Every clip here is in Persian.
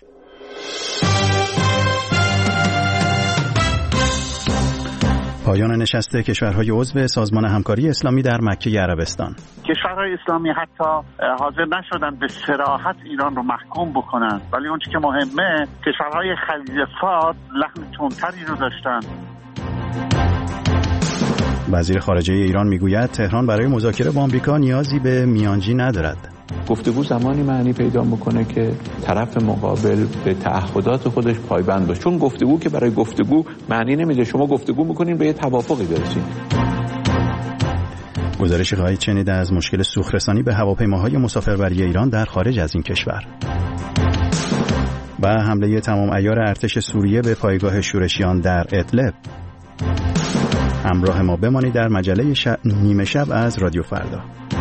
پایان نشست کشورهای عضو سازمان همکاری اسلامی در مکه عربستان. کشورهای اسلامی حتی حاضر نشدن به صراحت ایران رو محکوم بکنن، ولی اون چیزی که مهمه کشورهای خلیج فارس لحن تندتری رو داشتن. وزیر خارجه ایران میگوید تهران برای مذاکره با آمریکا نیازی به میانجی ندارد. گفتگو زمانی معنی پیدا میکنه که طرف مقابل به تعهدات خودش پایبند باشه، چون گفتگو که برای گفتگو معنی نمیده شما گفتگو میکنین به یه توافقی برسید. گزارشی خواهید شنید از مشکل سوخت‌رسانی به هواپیماهای مسافربری ایران در خارج از این کشور و حمله تمام عیار ارتش سوریه به پایگاه شورشیان در ادلب. همراه ما بمانید در مجله نیمه شب از رادیو فردا.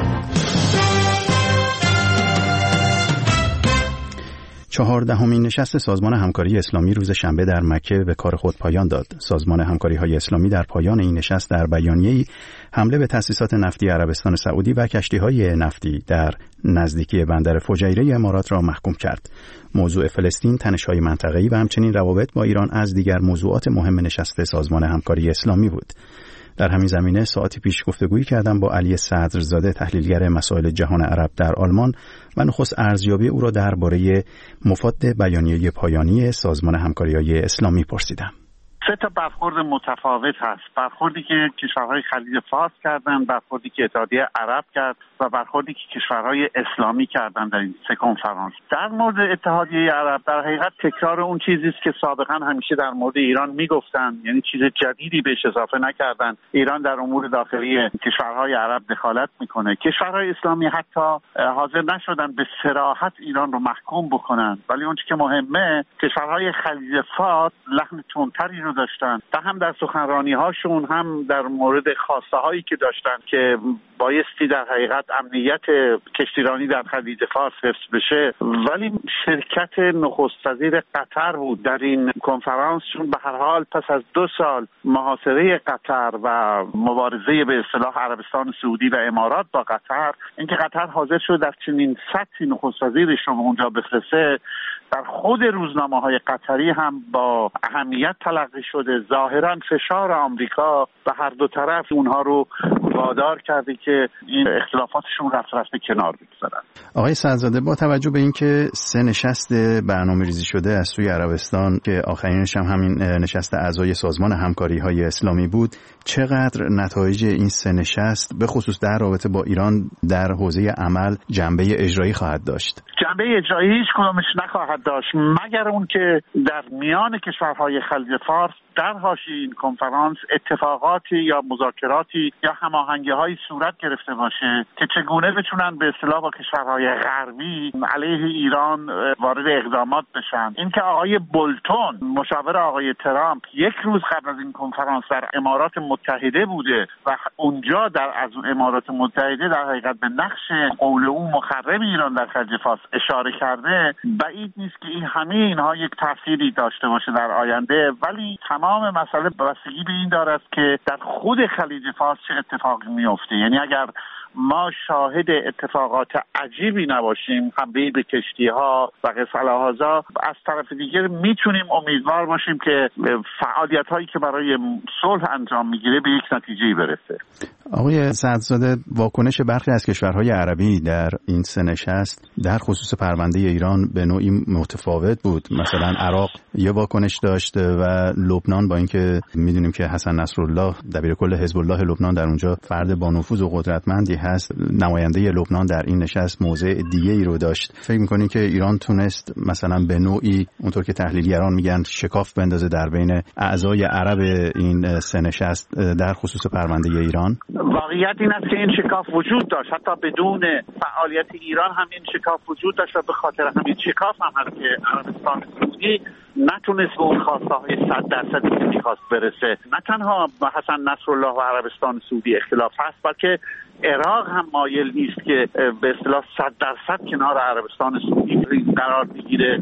14مین نشست سازمان همکاری اسلامی روز شنبه در مکه به کار خود پایان داد. سازمان همکاری‌های اسلامی در پایان این نشست در بیانیه‌ای حمله به تأسیسات نفتی عربستان سعودی و کشتی‌های نفتی در نزدیکی بندر فجیره امارات را محکوم کرد. موضوع فلسطین، تنش‌های منطقه‌ای و همچنین روابط با ایران از دیگر موضوعات مهم نشست سازمان همکاری اسلامی بود. در همین زمینه ساعتی پیش گفتگویی کردم با علی صدرزاده، تحلیلگر مسائل جهان عرب در آلمان و نخست ارزیابی او را درباره مفاد بیانیه پایانی سازمان همکاری‌های اسلامی پرسیدم. سه تا برخورد متفاوت هست. برخوردی که کشورهای خلیج فارس کردن، برخوردی که اتحادیه عرب کرد و برخوردی که کشورهای اسلامی کردن در این سه کنفرانس. در مورد اتحادیه عرب در حقیقت تکرار اون چیزی است که سابقا همیشه در مورد ایران میگفتن، یعنی چیز جدیدی بهش اضافه نکردن. ایران در امور داخلی کشورهای عرب دخالت میکنه. کشورهای اسلامی حتی حاضر نشدن به صراحت ایران رو محکوم بکنن، ولی اون چیزی که مهمه کشورهای خلیج فارس لحن تندتری رو داشتن، هم در سخنرانی هاشون هم در مورد خواسته هایی که داشتن که بایستی در حقیقت امنیت کشتیرانی در خلیج فارس حفظ بشه. ولی شرکت نخست وزیر قطر بود در این کنفرانس، چون به هر حال پس از 2 سال محاصره قطر و مبارزه به اصطلاح عربستان سعودی و امارات با قطر، اینکه قطر حاضر شد در چنین سطحی نخست وزیرش رو اونجا بفرسته، در خود روزنامه‌های قطری هم با اهمیت تلقی شده. ظاهراً فشار آمریکا و هر دو طرف اونها رو وادار کرده که این اختلافاتشون رفته کنار بگذارن. آقای صدرزاده، با توجه به اینکه 3 نشست برنامه‌ریزی شده از سوی عربستان که آخرینش هم همین نشست اعضای سازمان همکاری‌های اسلامی بود، چقدر نتایج این 3 نشست به خصوص در رابطه با ایران در حوزه عمل جنبه اجرایی خواهد داشت؟ جنبه اجرایی هیچ کدومش نخواهد داشت مگر اون که در میان کشورهای خلیج فارس در حاشیه این کنفرانس اتفاقاتی یا مذاکراتی یا هماهنگی‌هایی صورت گرفته باشه که چگونه بتونن به اصطلاح با کشورهای غربی علیه ایران وارد اقدامات بشن. اینکه آقای بولتون مشاور آقای ترامپ 1 روز قبل از این کنفرانس در امارات متحده بوده و اونجا از امارات متحده در حقیقت به نقش قول او مخرب ایران در خلیج فارس اشاره کرده، بعید نیست که اینها یک تأثیری داشته باشه در آینده. ولی تمام مسئله بستگی به این دارد که در خود خلیج فارس چه اتفاقی میفته. یعنی اگر ما شاهد اتفاقات عجیبی نباشیم، حمله به کشتی‌ها و قزل‌ها، از طرف دیگر میتونیم امیدوار باشیم که فعالیت‌هایی که برای صلح انجام میگیره به یک نتیجه‌ای برسه. آقای صدرزاده، واکنش برخی از کشورهای عربی در این 3 نشست در خصوص پرونده ایران به نوعی متفاوت بود. مثلا عراق یه واکنش داشت و لبنان، با اینکه میدونیم که حسن نصرالله دبیرکل حزب الله لبنان در اونجا فرد با نفوذ و قدرتمندی هست، نماینده لبنان در این نشست موضع دیگه‌ای رو داشت. فکر می‌کنید که ایران تونست مثلا به نوعی اونطور که تحلیلگران میگن شکاف بندازه در بین اعضای عرب این 3 نشست در خصوص پرونده ایران؟ واقعیت این است که این شکاف وجود داشت، حتی بدون فعالیت ایران هم این شکاف وجود داشت و به خاطر همین شکاف هم هست که عربستان سعودی نتونست به اون خواسته‌های 100% که می‌خواست برسه. نه تنها حسن نصرالله و عربستان سعودی اختلاف هست، بلکه عراق هم مایل نیست که به اصطلاح 100% کنار عربستان سعودی قرار بگیره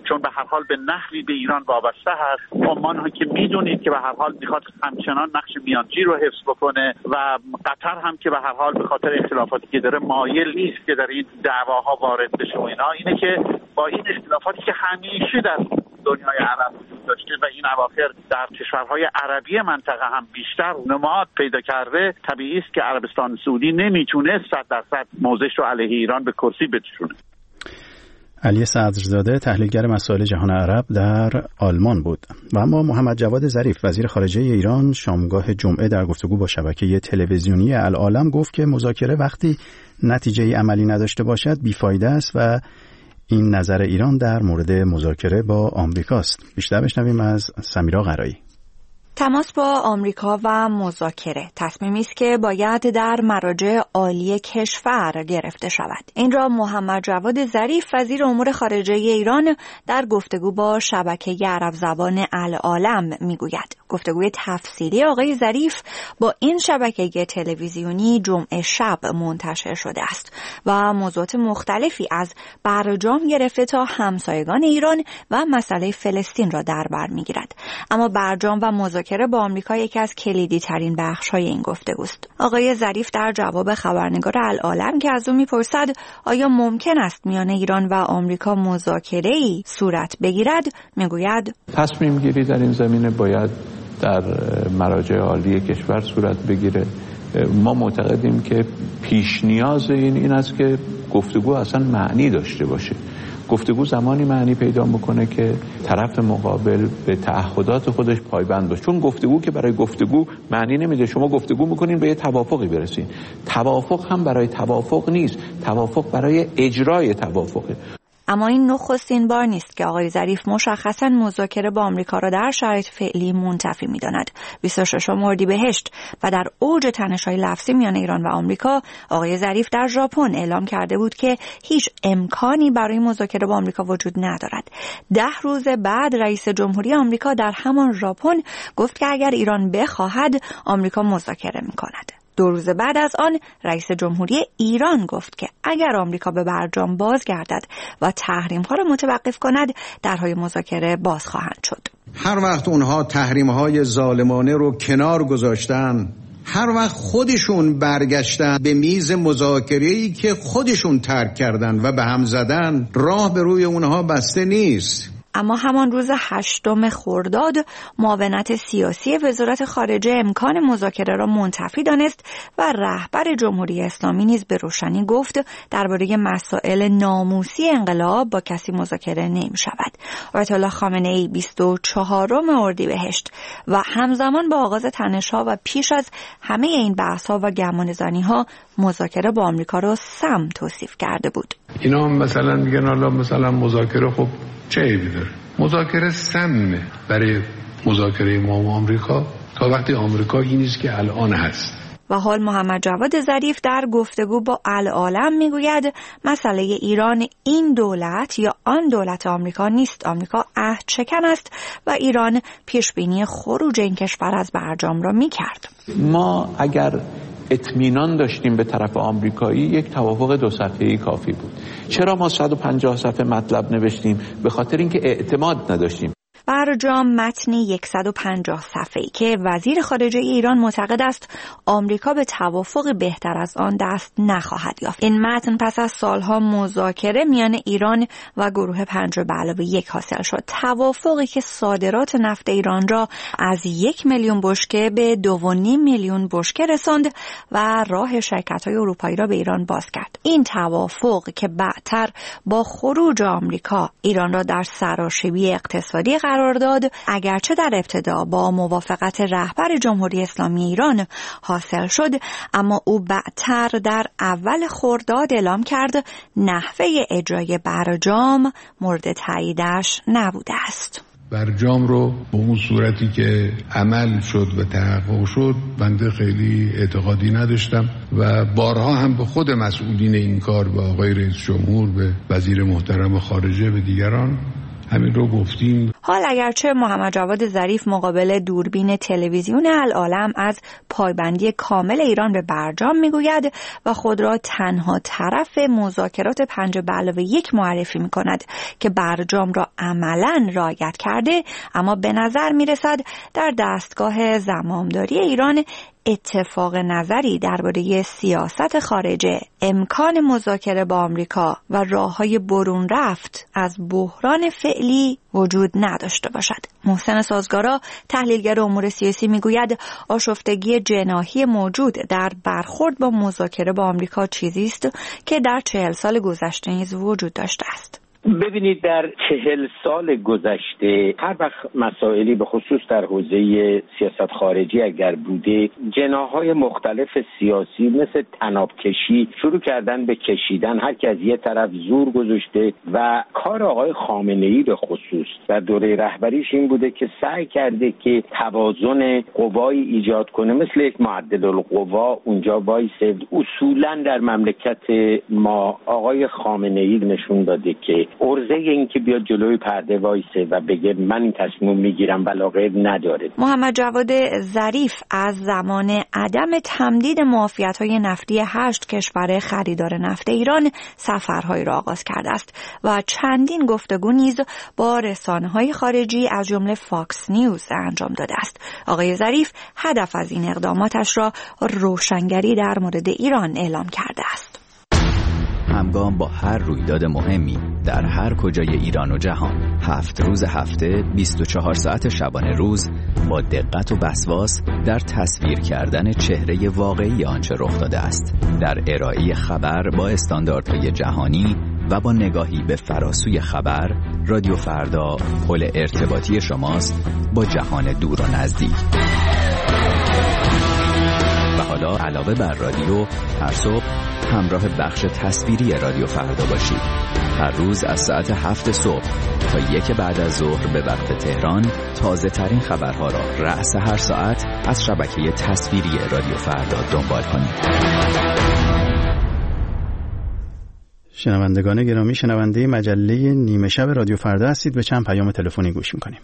چون به هر حال به نحوی به ایران وابسته هست. عمان ها که میدونید که به هر حال میخواد همچنان نقش میانجی رو حفظ بکنه و قطر هم که به هر حال به خاطر اختلافاتی که داره مایل نیست که در این دعواها وارد بشه و اینا. اینه که با این اختلافاتی که همیشه در دنیای عرب وجود داشته و این اواخر در کشورهای عربی منطقه هم بیشتر نماد پیدا کرده، طبیعی است که عربستان سعودی نمیتونه 100% موضعش رو علیه ایران به کرسی بنشونه. علی صدرزاده تحلیلگر مسائل جهان عرب در آلمان بود. و اما محمد جواد ظریف وزیر خارجه ایران شامگاه جمعه در گفتگو با شبکه تلویزیونی العالم گفت که مذاکره وقتی نتیجه عملی نداشته باشد بیفایده است و این نظر ایران در مورد مذاکره با آمریکاست. بیشتر بشنویم از سمیرا قرایی. تماس با آمریکا و مذاکره تصمیمی است که باید در مراجع عالی کشور گرفته شود. این را محمد جواد ظریف وزیر امور خارجه ایران در گفتگو با شبکه عرب زبان العالم میگوید. گفتگوی تفصیلی آقای ظریف با این شبکه تلویزیونی جمعه شب منتشر شده است و موضوعات مختلفی از برجام گرفته تا همسایگان ایران و مسئله فلسطین را در بر میگیرد. اما برجام و مذاکره با آمریکا یکی از کلیدی ترین بخش‌های این گفتگوست. آقای ظریف در جواب خبرنگار العالم که از او می‌پرسد آیا ممکن است میان ایران و آمریکا مذاکره‌ای صورت بگیرد، میگوید تصمیم گیری در این زمینه باید در مراجع عالی کشور صورت بگیره. ما معتقدیم که پیش نیاز این است که گفتگو اصلا معنی داشته باشه. گفتگو زمانی معنی پیدا میکنه که طرف مقابل به تعهدات خودش پایبند باشه. چون گفتگو که برای گفتگو معنی نمیده. شما گفتگو میکنین به یه توافقی برسین. توافق هم برای توافق نیست. توافق برای اجرای توافقه. اما این نخستین بار نیست که آقای ظریف مشخصاً مذاکره با آمریکا را در شرایط فعلی منتفی می‌داند. 26 اردیبهشت و در اوج تنش‌های لفظی میان ایران و آمریکا، آقای ظریف در ژاپن اعلام کرده بود که هیچ امکانی برای مذاکره با آمریکا وجود ندارد. 10 روز بعد رئیس جمهوری آمریکا در همان ژاپن گفت که اگر ایران بخواهد آمریکا مذاکره می‌کند. 2 روز بعد از آن رئیس جمهوری ایران گفت که اگر آمریکا به برجام بازگردد و تحریم‌ها را متوقف کند، درهای مذاکره باز خواهند شد. هر وقت اونها تحریم‌های ظالمانه رو کنار گذاشتن، هر وقت خودشون برگشتن به میز مذاکره‌ای که خودشون ترک کردن و به هم زدن، راه به روی اونها بسته نیست. اما همان روز 8 خرداد معاونت سیاسی وزارت خارجه امکان مذاکره را منتفی دانست و رهبر جمهوری اسلامی نیز به روشنی گفت درباره مسائل ناموسی انقلاب با کسی مذاکره نمی شود. آیت الله خامنه ای 24 اردیبهشت و همزمان با آغاز تنش‌ها و پیش از همه این بحث‌ها و گمانه‌زنی‌ها مذاکره با آمریکا را سم توصیف کرده بود. اینا مثلا میگن حالا مثلا مذاکره خب چه عیبی داره؟ مذاکره سمه برای مذاکره ما و آمریکا تا وقتی آمریکا این نیست که الان هست. و حال محمد جواد ظریف در گفتگو با العالم میگوید مسئله ایران این دولت یا آن دولت آمریکا نیست. آمریکا عهد شکن است و ایران پیشبینی خروج این کشور از برجام را میکرد. ما اگر اطمینان داشتیم به طرف آمریکایی یک توافق 2 صفحه‌ای کافی بود. چرا ما 150 صفحه مطلب نوشتیم؟ به خاطر اینکه اعتماد نداشتیم. برجام متنی 150 صفحه‌ای که وزیر خارجه ایران معتقد است آمریکا به توافق بهتر از آن دست نخواهد یافت. این متن پس از سالها مذاکره میان ایران و گروه 5+1 حاصل شد. توافقی که صادرات نفت ایران را از 1 میلیون بشکه به 2.5 میلیون بشکه رساند و راه شرکت‌های اروپایی را به ایران باز کرد. این توافق که بعدتر با خروج آمریکا ایران را در سراشیبی اقتصادی قرار داد، اگرچه در ابتدا با موافقت رهبر جمهوری اسلامی ایران حاصل شد، اما او بعدتر در اول خرداد اعلام کرد نحوه اجرای برجام مورد تاییدش نبوده است. برجام رو به اون صورتی که عمل شد و تحقق شد بنده خیلی اعتقادی نداشتم و بارها هم به خود مسئولین این کار، به آقای رئیس جمهور، به وزیر محترم خارجه، به دیگران همین رو گفتیم. حال اگرچه محمد جواد ظریف مقابل دوربین تلویزیون العالم از پایبندی کامل ایران به برجام میگوید و خود را تنها طرف مذاکرات 5+1 معرفی میکند که برجام را عملاً رعایت کرده، اما به نظر میرسد در دستگاه زمامداری ایران اتفاق نظری درباره سیاست خارجه، امکان مذاکره با آمریکا و راه‌های برون رفت از بحران فعلی وجود نداشته باشد. محسن سازگارا، تحلیلگر امور سیاسی، میگوید آشفتگی جناحی موجود در برخورد با مذاکره با آمریکا چیزی است که در 40 سال گذشته نیز وجود داشته است. ببینید، در 40 سال گذشته هر وقت مسائلی به خصوص در حوزه سیاست خارجی اگر بوده، جناح‌های مختلف سیاسی مثل طناب کشی شروع کردن به کشیدن، هر کی از یه طرف زور گذاشته و کار آقای خامنه‌ای به خصوص در دوره رهبریش این بوده که سعی کرده که توازن قوایی ایجاد کنه، مثل یک معدل القوا اونجا وایسه. اصولاً در مملکت ما آقای خامنه‌ای نشون داده که عرضه این که بیاد جلوی پرده وایسه و بگه من این تصمیم میگیرم بلاغه نداره. محمد جواد ظریف از زمان عدم تمدید معافیت‌های نفتی 8 کشور خریدار نفت ایران سفرهای را آغاز کرده است و چندین گفتگو نیز با رسانه‌های خارجی از جمله فاکس نیوز انجام داده است. آقای ظریف هدف از این اقداماتش را روشنگری در مورد ایران اعلام کرده است. همگام با هر رویداد مهمی در هر کجای ایران و جهان، 7 روز هفته 24 ساعت شبانه روز با دقت و وسواس در تصویر کردن چهره واقعی آنچه رخ داده است، در ارائه خبر با استانداردهای جهانی و با نگاهی به فراسوی خبر، رادیو فردا پل ارتباطی شماست با جهان دور و نزدیک. و حالا علاوه بر رادیو، هر صبح همراه بخش تصویری رادیو فردا باشید. هر روز از ساعت 7 صبح تا 1 بعد از ظهر به وقت تهران تازه ترین خبرها را رأس هر ساعت از شبکه تصویری رادیو فردا دنبال کنید. شنوندگان گرامی، شنونده مجله نیمه شب رادیو فردا هستید. به چند پیام تلفنی گوش می‌کنیم.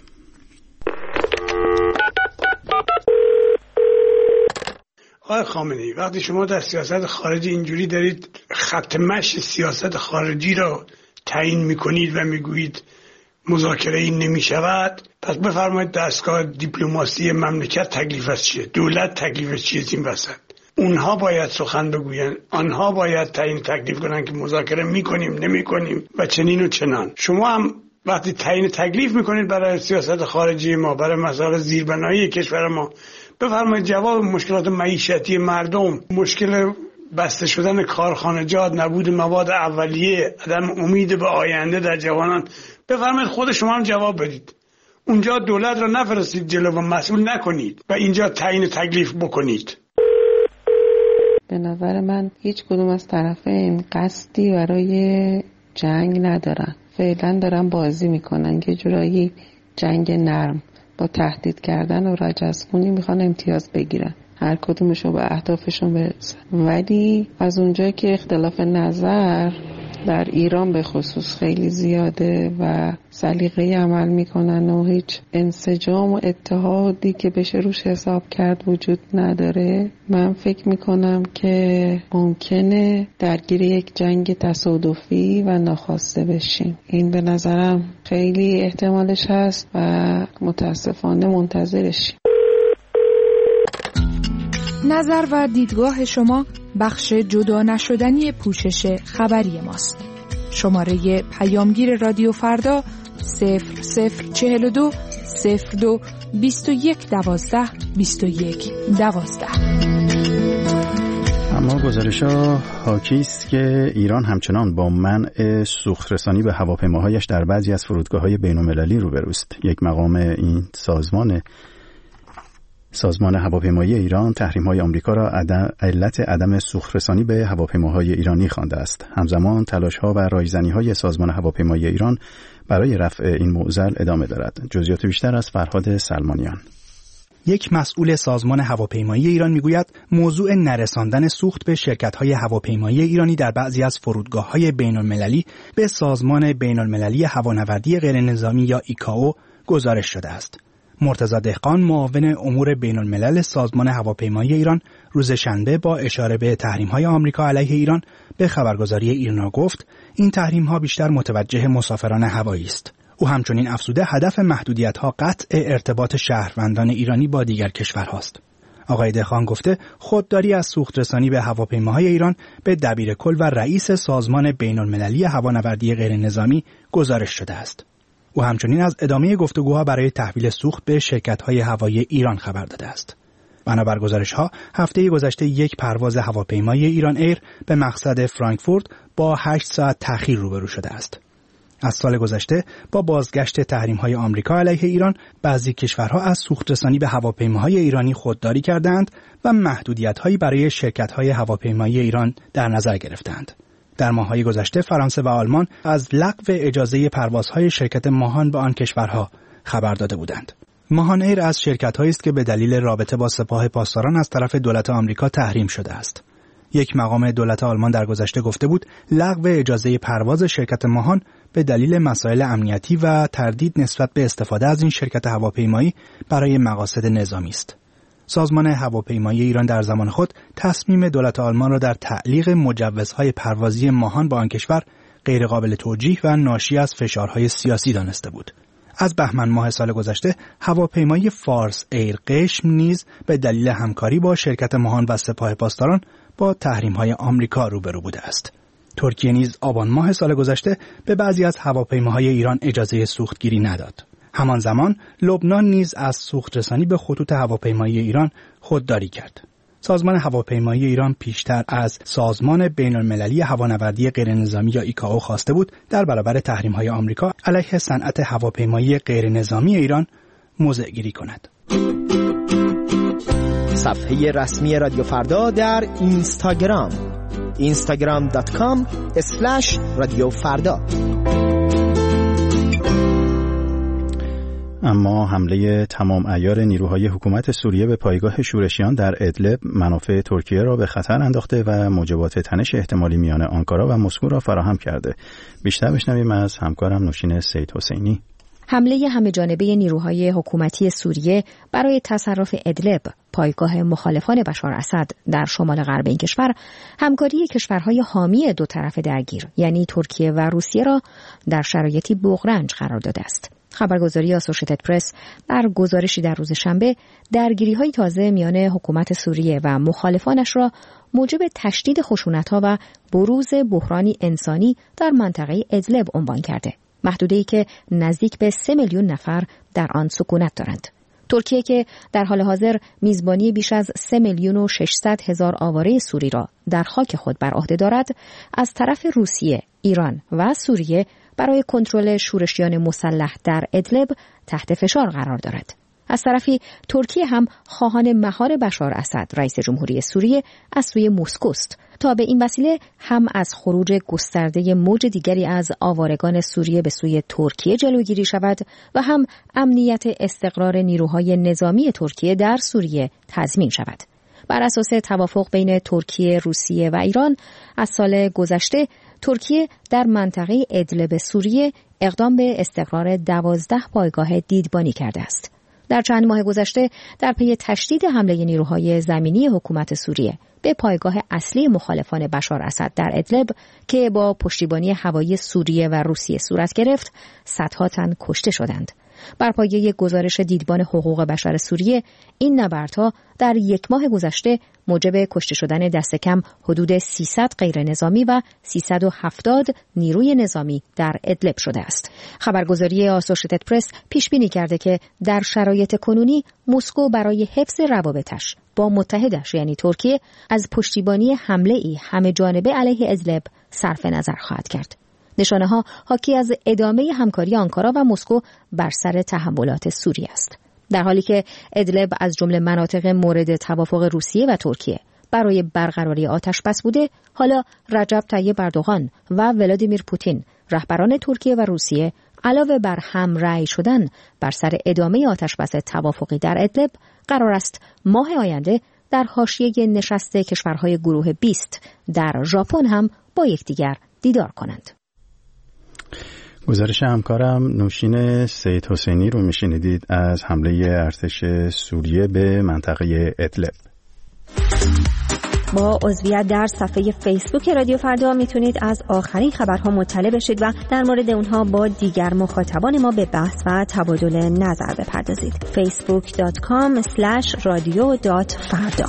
آقای خامنه‌ای، وقتی شما در سیاست خارجی اینجوری دارید خط مشی سیاست خارجی را تعیین میکنید و میگویید مذاکره این نمیشود، پس بفرمایید دستگاه دیپلماسی مملکت تکلیفش چیه؟ دولت تکلیفش چیه این وسط؟ اونها باید سخن بگوین، آنها باید تعیین تکلیف کنن که مذاکره میکنیم نمیکنیم و چنین و چنان. شما هم وقتی تعیین تکلیف میکنید برای سیاست خارجی ما، برای مسائل زیربنایی کشور ما، بفرمایید جواب مشکلات معیشتی مردم، مشکل بسته شدن کارخانجات، نبود مواد اولیه، عدم امید به آینده در جوانان، بفرمایید خود شما هم جواب بدید. اونجا دولت را نفرستید جلو و مسئول نکنید و اینجا تعیین تکلیف بکنید. به نظر من هیچ کدوم از طرفین قصدی برای جنگ ندارن. فعلا دارن بازی میکنن که جورایی جنگ نرم با تهدید کردن و رجزخونی میخوان امتیاز بگیرن، هر کدومشون به اهدافشون برسن. ولی از اونجایی که اختلاف نظر در ایران به خصوص خیلی زیاده و سلیقه‌ای عمل میکنن و هیچ انسجام و اتحادی که بشه روش حساب کرد وجود نداره، من فکر میکنم که ممکنه درگیر یک جنگ تصادفی و ناخواسته بشیم. این به نظرم خیلی احتمالش هست و متاسفانه منتظرشیم. نظر و دیدگاه شما بخش جدا نشدنی پوشش خبری ماست. شماره پیامگیر رادیو فردا 0042 02 21 12 21 12. اما گزارش‌ها حاکی است که ایران همچنان با منع سوخت‌رسانی به هواپیماهایش در بعضی از فرودگاه‌های بین‌المللی روبروست. یک مقام این سازمان هواپیمایی ایران تحریم‌های آمریکا را علت عدم سوخت‌رسانی به هواپیماهای ایرانی خوانده است. همزمان تلاش‌ها و رایزنی‌های سازمان هواپیمایی ایران برای رفع این معضل ادامه دارد. جزئیات بیشتر از فرهاد سلمانیان. یک مسئول سازمان هواپیمایی ایران میگوید موضوع نرساندن سوخت به شرکت‌های هواپیمایی ایرانی در بعضی از فرودگاه‌های بین‌المللی به سازمان بین‌المللی هوانوردی غیرنظامی یا ایکائو گزارش شده است. مرتضی دهقان، معاون امور بین‌الملل سازمان هواپیمایی ایران، روز شنبه با اشاره به تحریم‌های آمریکا علیه ایران به خبرگزاری ایرنا گفت این تحریم‌ها بیشتر متوجه مسافران هوایی است. او همچنین افزوده هدف محدودیت‌ها قطع ارتباط شهروندان ایرانی با دیگر کشورهاست. آقای دهقان گفته خودداری از سوخت‌رسانی به هواپیماهای ایران به دبیرکل و رئیس سازمان بین‌المللی هوانوردی غیرنظامی گزارش شده است. او همچنین از ادامه گفتگوها برای تحویل سوخت به شرکت‌های هوایی ایران خبر داده است. بنابر گزارش‌ها هفته گذشته یک پرواز هواپیمای ایران ایر به مقصد فرانکفورت با 8 ساعت تأخیر روبرو شده است. از سال گذشته با بازگشت تحریم‌های آمریکا علیه ایران، بعضی کشورها از سوخت‌رسانی به هواپیماهای ایرانی خودداری کردند و محدودیت‌هایی برای شرکت‌های هواپیمایی ایران در نظر گرفتند. در ماه‌های گذشته فرانسه و آلمان از لغو اجازه پروازهای شرکت ماهان به آن کشورها خبر داده بودند. ماهان ایر از شرکت‌هایی است که به دلیل رابطه با سپاه پاسداران از طرف دولت آمریکا تحریم شده است. یک مقام دولت آلمان در گذشته گفته بود لغو اجازه پرواز شرکت ماهان به دلیل مسائل امنیتی و تردید نسبت به استفاده از این شرکت هواپیمایی برای مقاصد نظامی است. سازمان هواپیمایی ایران در زمان خود تصمیم دولت آلمان را در تعلیق مجوزهای پروازی ماهان با آن کشور غیرقابل توجیه و ناشی از فشارهای سیاسی دانسته بود. از بهمن ماه سال گذشته هواپیمای فارس ایر قشم نیز به دلیل همکاری با شرکت ماهان و سپاه پاسداران با تحریم‌های آمریکا روبرو بوده است. ترکیه نیز آبان ماه سال گذشته به بعضی از هواپیماهای ایران اجازه سوختگیری نداد. همان زمان لبنان نیز از سوخت‌رسانی به خطوط هواپیمایی ایران خودداری کرد. سازمان هواپیمایی ایران پیشتر از سازمان بین‌المللی هوانوردی غیرنظامی یا ایکائو خواسته بود در برابر تحریم‌های آمریکا علیه صنعت هواپیمایی غیرنظامی ایران موضع گیری کند. صفحه رسمی رادیو فردا در اینستاگرام instagram.com/رادیوفردا. اما حمله تمام عیار نیروهای حکومت سوریه به پایگاه شورشیان در ادلب منافع ترکیه را به خطر انداخته و موجبات تنش احتمالی میان آنکارا و مسکو را فراهم کرده. بیشتر بشنویم از همکارم نوشین سید حسینی. حمله همه‌جانبه نیروهای حکومتی سوریه برای تصرف ادلب، پایگاه مخالفان بشار اسد در شمال غرب این کشور، همکاری کشورهای حامی دو طرف درگیر یعنی ترکیه و روسیه را در شرایطی بغرنج قرار داده است. خبرگزاری آسوشیتد پرس در گزارشی در روز شنبه درگیری‌های تازه میان حکومت سوریه و مخالفانش را موجب تشدید خشونت‌ها و بروز بحرانی انسانی در منطقه ادلب عنوان کرده. محدوده‌ای که نزدیک به 3 میلیون نفر در آن سکونت دارند. ترکیه که در حال حاضر میزبانی بیش از 3,600,000 آواره سوری را در خاک خود بر عهده دارد، از طرف روسیه، ایران و سوریه برای کنترل شورشیان مسلح در ادلب تحت فشار قرار دارد. از طرفی ترکیه هم خواهان مهار بشار اسد رئیس جمهوری سوریه از سوی مسکوست تا به این وسیله هم از خروج گسترده موج دیگری از آوارگان سوریه به سوی ترکیه جلوگیری شود و هم امنیت استقرار نیروهای نظامی ترکیه در سوریه تضمین شود. بر اساس توافق بین ترکیه، روسیه و ایران از سال گذشته ترکیه در منطقه ادلب سوریه اقدام به استقرار 12 پایگاه دیدبانی کرده است. در چند ماه گذشته در پی تشدید حمله نیروهای زمینی حکومت سوریه به پایگاه اصلی مخالفان بشار اسد در ادلب که با پشتیبانی هوایی سوریه و روسیه صورت گرفت، صدها تن کشته شدند. بر پایه گزارش دیدبان حقوق بشر سوریه، این نبردها در یک ماه گذشته موجب کشته شدن دست کم حدود 300 غیر نظامی و 370 نیروی نظامی در ادلب شده است. خبرگزاری آسوشیتد پرس پیش بینی کرده که در شرایط کنونی مسکو برای حفظ روابطش با متحدش یعنی ترکیه از پشتیبانی حمله‌ای همه جانبه علیه ادلب صرف نظر خواهد کرد. نشانه‌ها حاکی از ادامه همکاری آنکارا و مسکو بر سر تحولات سوریه است. در حالی که ادلب از جمله مناطق مورد توافق روسیه و ترکیه برای برقراری آتش بس بوده، حالا رجب طیب اردوغان و ولادیمیر پوتین رهبران ترکیه و روسیه علاوه بر هم رأی شدن بر سر ادامه آتشبس توافقی در ادلب، قرار است ماه آینده در حاشیه نشست کشورهای گروه 20 در ژاپن هم با یکدیگر دیدار کنند. گزارش همکارم نوشین سید حسینی رو میشنیدید از حمله ارتش سوریه به منطقه ادلب. با عضویت در صفحه فیسبوک رادیو فردا میتونید از آخرین خبرها مطلع بشید و در مورد اونها با دیگر مخاطبان ما به بحث و تبادل نظر بپردازید. facebook.com/radio.farda.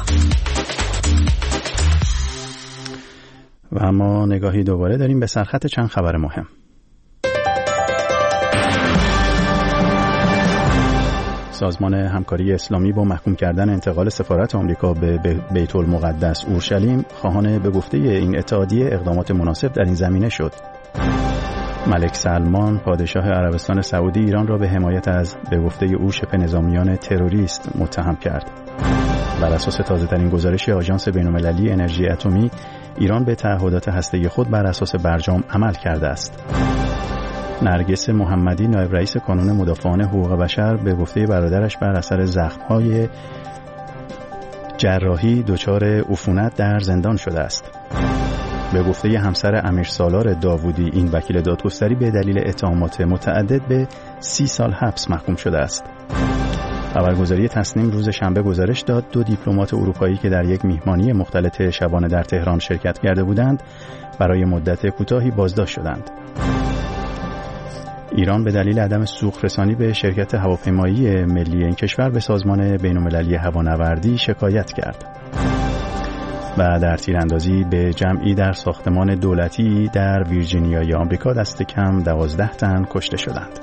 و اما نگاهی دوباره داریم به سرخط چند خبر مهم. سازمان همکاری اسلامی با محکوم کردن انتقال سفارت آمریکا به بیت المقدس اورشلیم خواهان به گفته این اتحادیه اقدامات مناسب در این زمینه شد. ملک سلمان پادشاه عربستان سعودی ایران را به حمایت از به گفته او شبه نظامیان تروریست متهم کرد. بر اساس تازه‌ترین گزارش آژانس بین‌المللی انرژی اتمی، ایران به تعهدات هسته‌ای خود بر اساس برجام عمل کرده است. نرگس محمدی نایب رئیس کانون مدافعان حقوق بشر به گفته برادرش بر اثر زخم‌های جراحی دچار عفونت در زندان شده است. به گفته همسر امیر سالار داوودی، این وکیل دادگستری به دلیل اتهامات متعدد به 30 سال حبس محکوم شده است. خبرگزاری تسنیم روز شنبه گزارش داد 2 دیپلمات اروپایی که در یک میهمانی مختلط شبانه در تهران شرکت کرده بودند برای مدت کوتاهی بازداشت شدند. ایران به دلیل عدم سوق رسانی به شرکت هواپیمایی ملی این کشور به سازمان بین‌المللی هوانوردی شکایت کرد. و در تیراندازی به جمعی در ساختمان دولتی در ویرجینیای آمریکا دست کم 12 تن کشته شدند.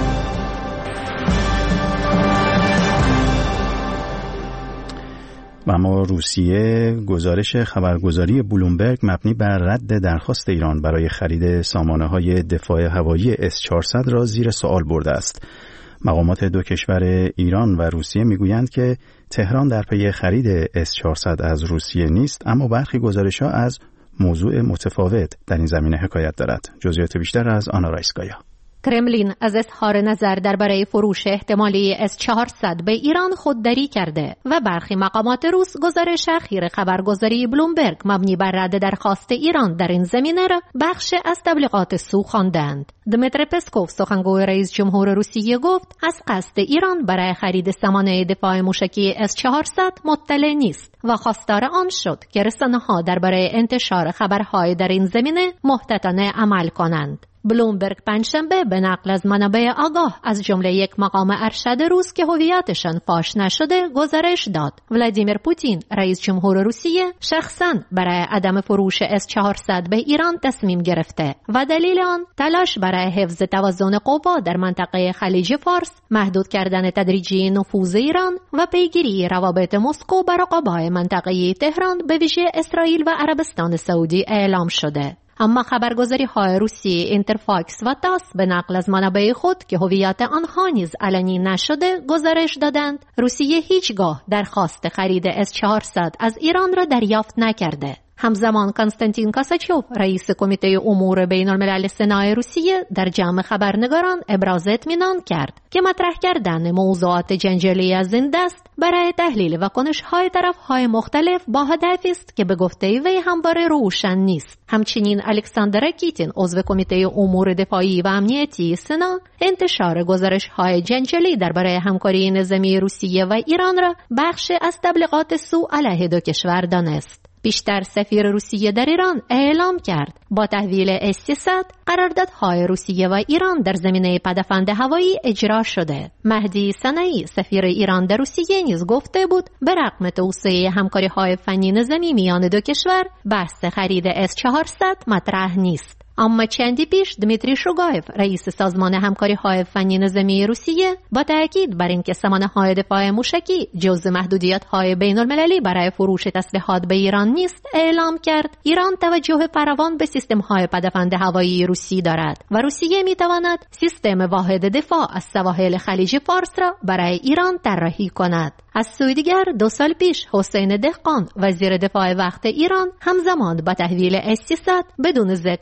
و اما روسیه گزارش خبرگزاری بلومبرگ مبنی بر رد درخواست ایران برای خرید سامانه‌های دفاع هوایی S-400 را زیر سوال برده است. مقامات دو کشور ایران و روسیه میگویند که تهران در پی خرید S-400 از روسیه نیست، اما برخی گزارش‌ها از موضوع متفاوت در این زمینه حکایت دارد. جزئیات بیشتر از آنا رایسکایا. کرملین از اظهار نظر درباره فروش احتمالی S-400 به ایران خودداری کرده و برخی مقامات روس گزارش اخیر خبرگزاری بلومبرگ مبنی بر رد درخواست ایران در این زمینه را بخش از تبلیغات سو خواندند. دمیتری پسکوف سخنگوی رئیس جمهور روسیه گفت از قصد ایران برای خرید سامانه دفاع موشکی S-400 مطلع نیست و خواستار آن شد که رسانه‌ها درباره انتشار خبرهای در این زمینه محتاطانه عمل کنند. بلومبرگ پنجشنبه به نقل از منابع آگاه از جمله یک مقام ارشد روس که هویتشان فاش نشده گزارش داد ولادیمیر پوتین رئیس جمهور روسیه شخصاً برای عدم فروش S-400 به ایران تصمیم گرفته و دلیل آن تلاش برای حفظ توازن قوا در منطقه خلیج فارس، محدود کردن تدریجی نفوذ ایران و پیگیری روابط مسکو با رقبای منطقه تهران به ویژه اسرائیل و عربستان سعودی اعلام شده. اما خبرگزاری‌های روسی اینترفاکس و تاس به نقل از منابع خود که هویت آنها نیز علنی نشده گزارش دادند روسیه هیچگاه درخواست خرید S-400 از ایران را دریافت نکرده. همزمان کنستانتین کاساچوف رئیس کمیته امور بین الملل سنا روسیه در جمع خبرنگاران ابراز اطمینان کرد که مطرح کردن موضوعات جنجالی از این دست برای تحلیل و کنش‌های طرف‌های مختلف با هدفی است که به گفته وی همواره روشن نیست. همچنین الکساندر کیتین عضو کمیته امور دفاعی و امنیتی سنا انتشار گزارش‌های جنجالی درباره همکاری نظامی روسیه و ایران را بخش از تبلیغات سو علیه دو کشور دانست. بیشتر سفیر روسیه در ایران اعلام کرد با تحویل S-300 قراردادهای روسیه و ایران در زمینه پدافند هوایی اجرا شده. مهدی سنایی سفیر ایران در روسیه نیز گفته بود به رغم توسعه همکاری‌های فنی نظامی میان دو کشور بحث خرید S-400 مطرح نیست. اما چندی پیش دمیتری شوگایف رئیس سازمان همکاری‌های فنی نظامی روسیه با تاکید بر اینکه سامانه‌های دفاع موشکی جزء محدودیت‌های بین‌المللی برای فروش تسلیحات به ایران نیست اعلام کرد ایران توجه فراوان به سیستم‌های پدافند هوایی روسی دارد و روسیه می‌تواند سیستم واحد دفاع از سواحل خلیج فارس را برای ایران طراحی کند. از سوی دیگر 2 سال پیش حسین دهقان وزیر دفاع وقت ایران همزمان با تحویل S-300 بدون ذکر دلایل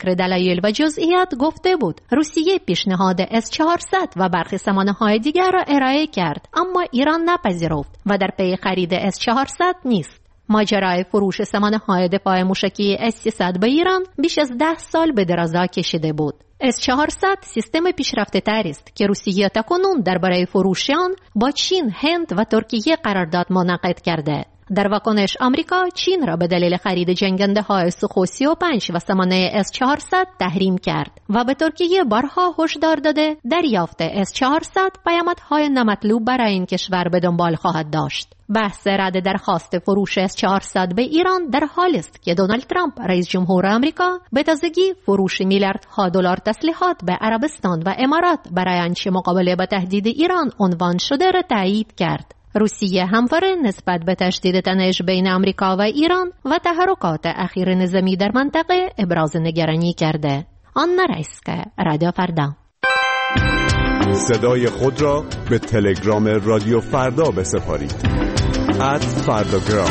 دلایل و جزئیات گفته بود روسیه پیشنهاد S-400 و برخی سامانه‌های دیگر را ارائه کرد، اما ایران نپذیرفت و در پی خرید S-400 نیست. ماجرای فروش سامانه‌های دفاع موشکی S-300 به ایران بیش از 10 سال به درازا کشیده بود. S-400 سیستم پیشرفته تری است که روسیه تاکنون درباره فروش آن با چین، هند و ترکیه قرارداد منعقد کرده. در واکنش آمریکا چین را به دلیل خرید جنگنده‌های سوخو 35 و سامانه S-400 تحریم کرد و به ترکیه بارها هشدار داده دریافت S-400 پیامدهای نامطلوب برای این کشور به دنبال خواهد داشت. بحث رد درخواست فروش S-400 به ایران در حالی است که دونالد ترامپ رئیس جمهور آمریکا به تازگی فروش میلیاردها دلار تسلیحات به عربستان و امارات برای آنچه مقابله با تهدید ایران عنوان شده را تایید کرد. روسیه همواره نسبت به تشدید تنش بین آمریکا و ایران و تحرکات اخیر نظامی در منطقه ابراز نگرانی کرده. آنا رایسکا، رادیو فردا. صدای خود را به تلگرام رادیو فردا بسپارید. @فرداگرام.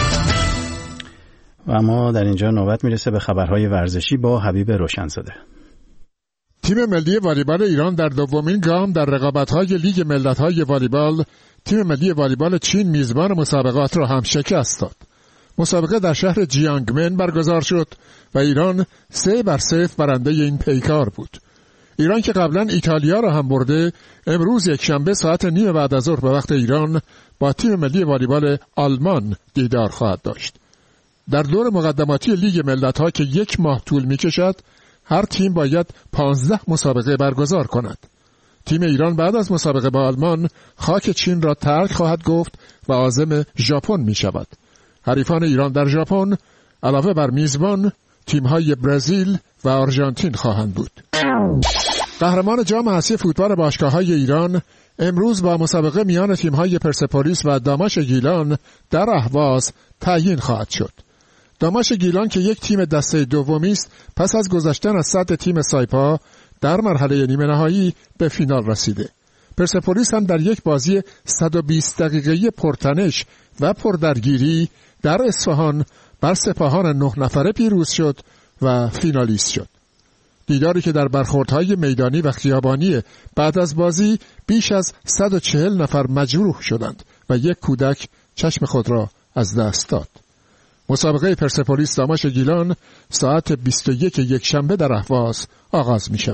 و ما در اینجا نوبت میرسه به خبرهای ورزشی با حبیب روشنزاده. تیم ملی والیبال ایران در دومین گام در رقابت‌های لیگ ملت‌های والیبال تیم ملی والیبال چین میزبان مسابقات را هم شکست داد. مسابقه در شهر جیانگمن برگزار شد و ایران 3-0 برنده این پیکار بود. ایران که قبلا ایتالیا را هم برده، امروز یکشنبه ساعت 9 بعد از ظهر به وقت ایران با تیم ملی والیبال آلمان دیدار خواهد داشت. در دور مقدماتی لیگ ملت‌ها که 1 ماه طول می‌کشد، هر تیم باید 15 مسابقه برگزار کند. تیم ایران بعد از مسابقه با آلمان خاک چین را ترک خواهد گفت و عازم ژاپن می شود. حریفان ایران در ژاپن علاوه بر میزبان تیم‌های برزیل و آرژانتین خواهند بود. قهرمان جام حذفی فوتبال باشگاه‌های ایران امروز با مسابقه میان تیم‌های پرسپولیس و داماش گیلان در اهواز تعیین خواهد شد. داماش گیلان که یک تیم دسته دومی است، پس از گذشتن از صد تیم سایپا در مرحله نیمه نهایی به فینال رسیده. پرسپولیس هم در یک بازی 120 دقیقه‌ای پرتنش و پردرگیری در اصفهان بر سپاهان 9 نفره پیروز شد و فینالیست شد. دیداری که در برخوردهای میدانی و خیابانی بعد از بازی بیش از 140 نفر مجروح شدند و یک کودک چشم خود را از دست داد. مسابقه پرسپولیس داماش گیلان ساعت 21 یکشنبه در اهواز آغاز می شود.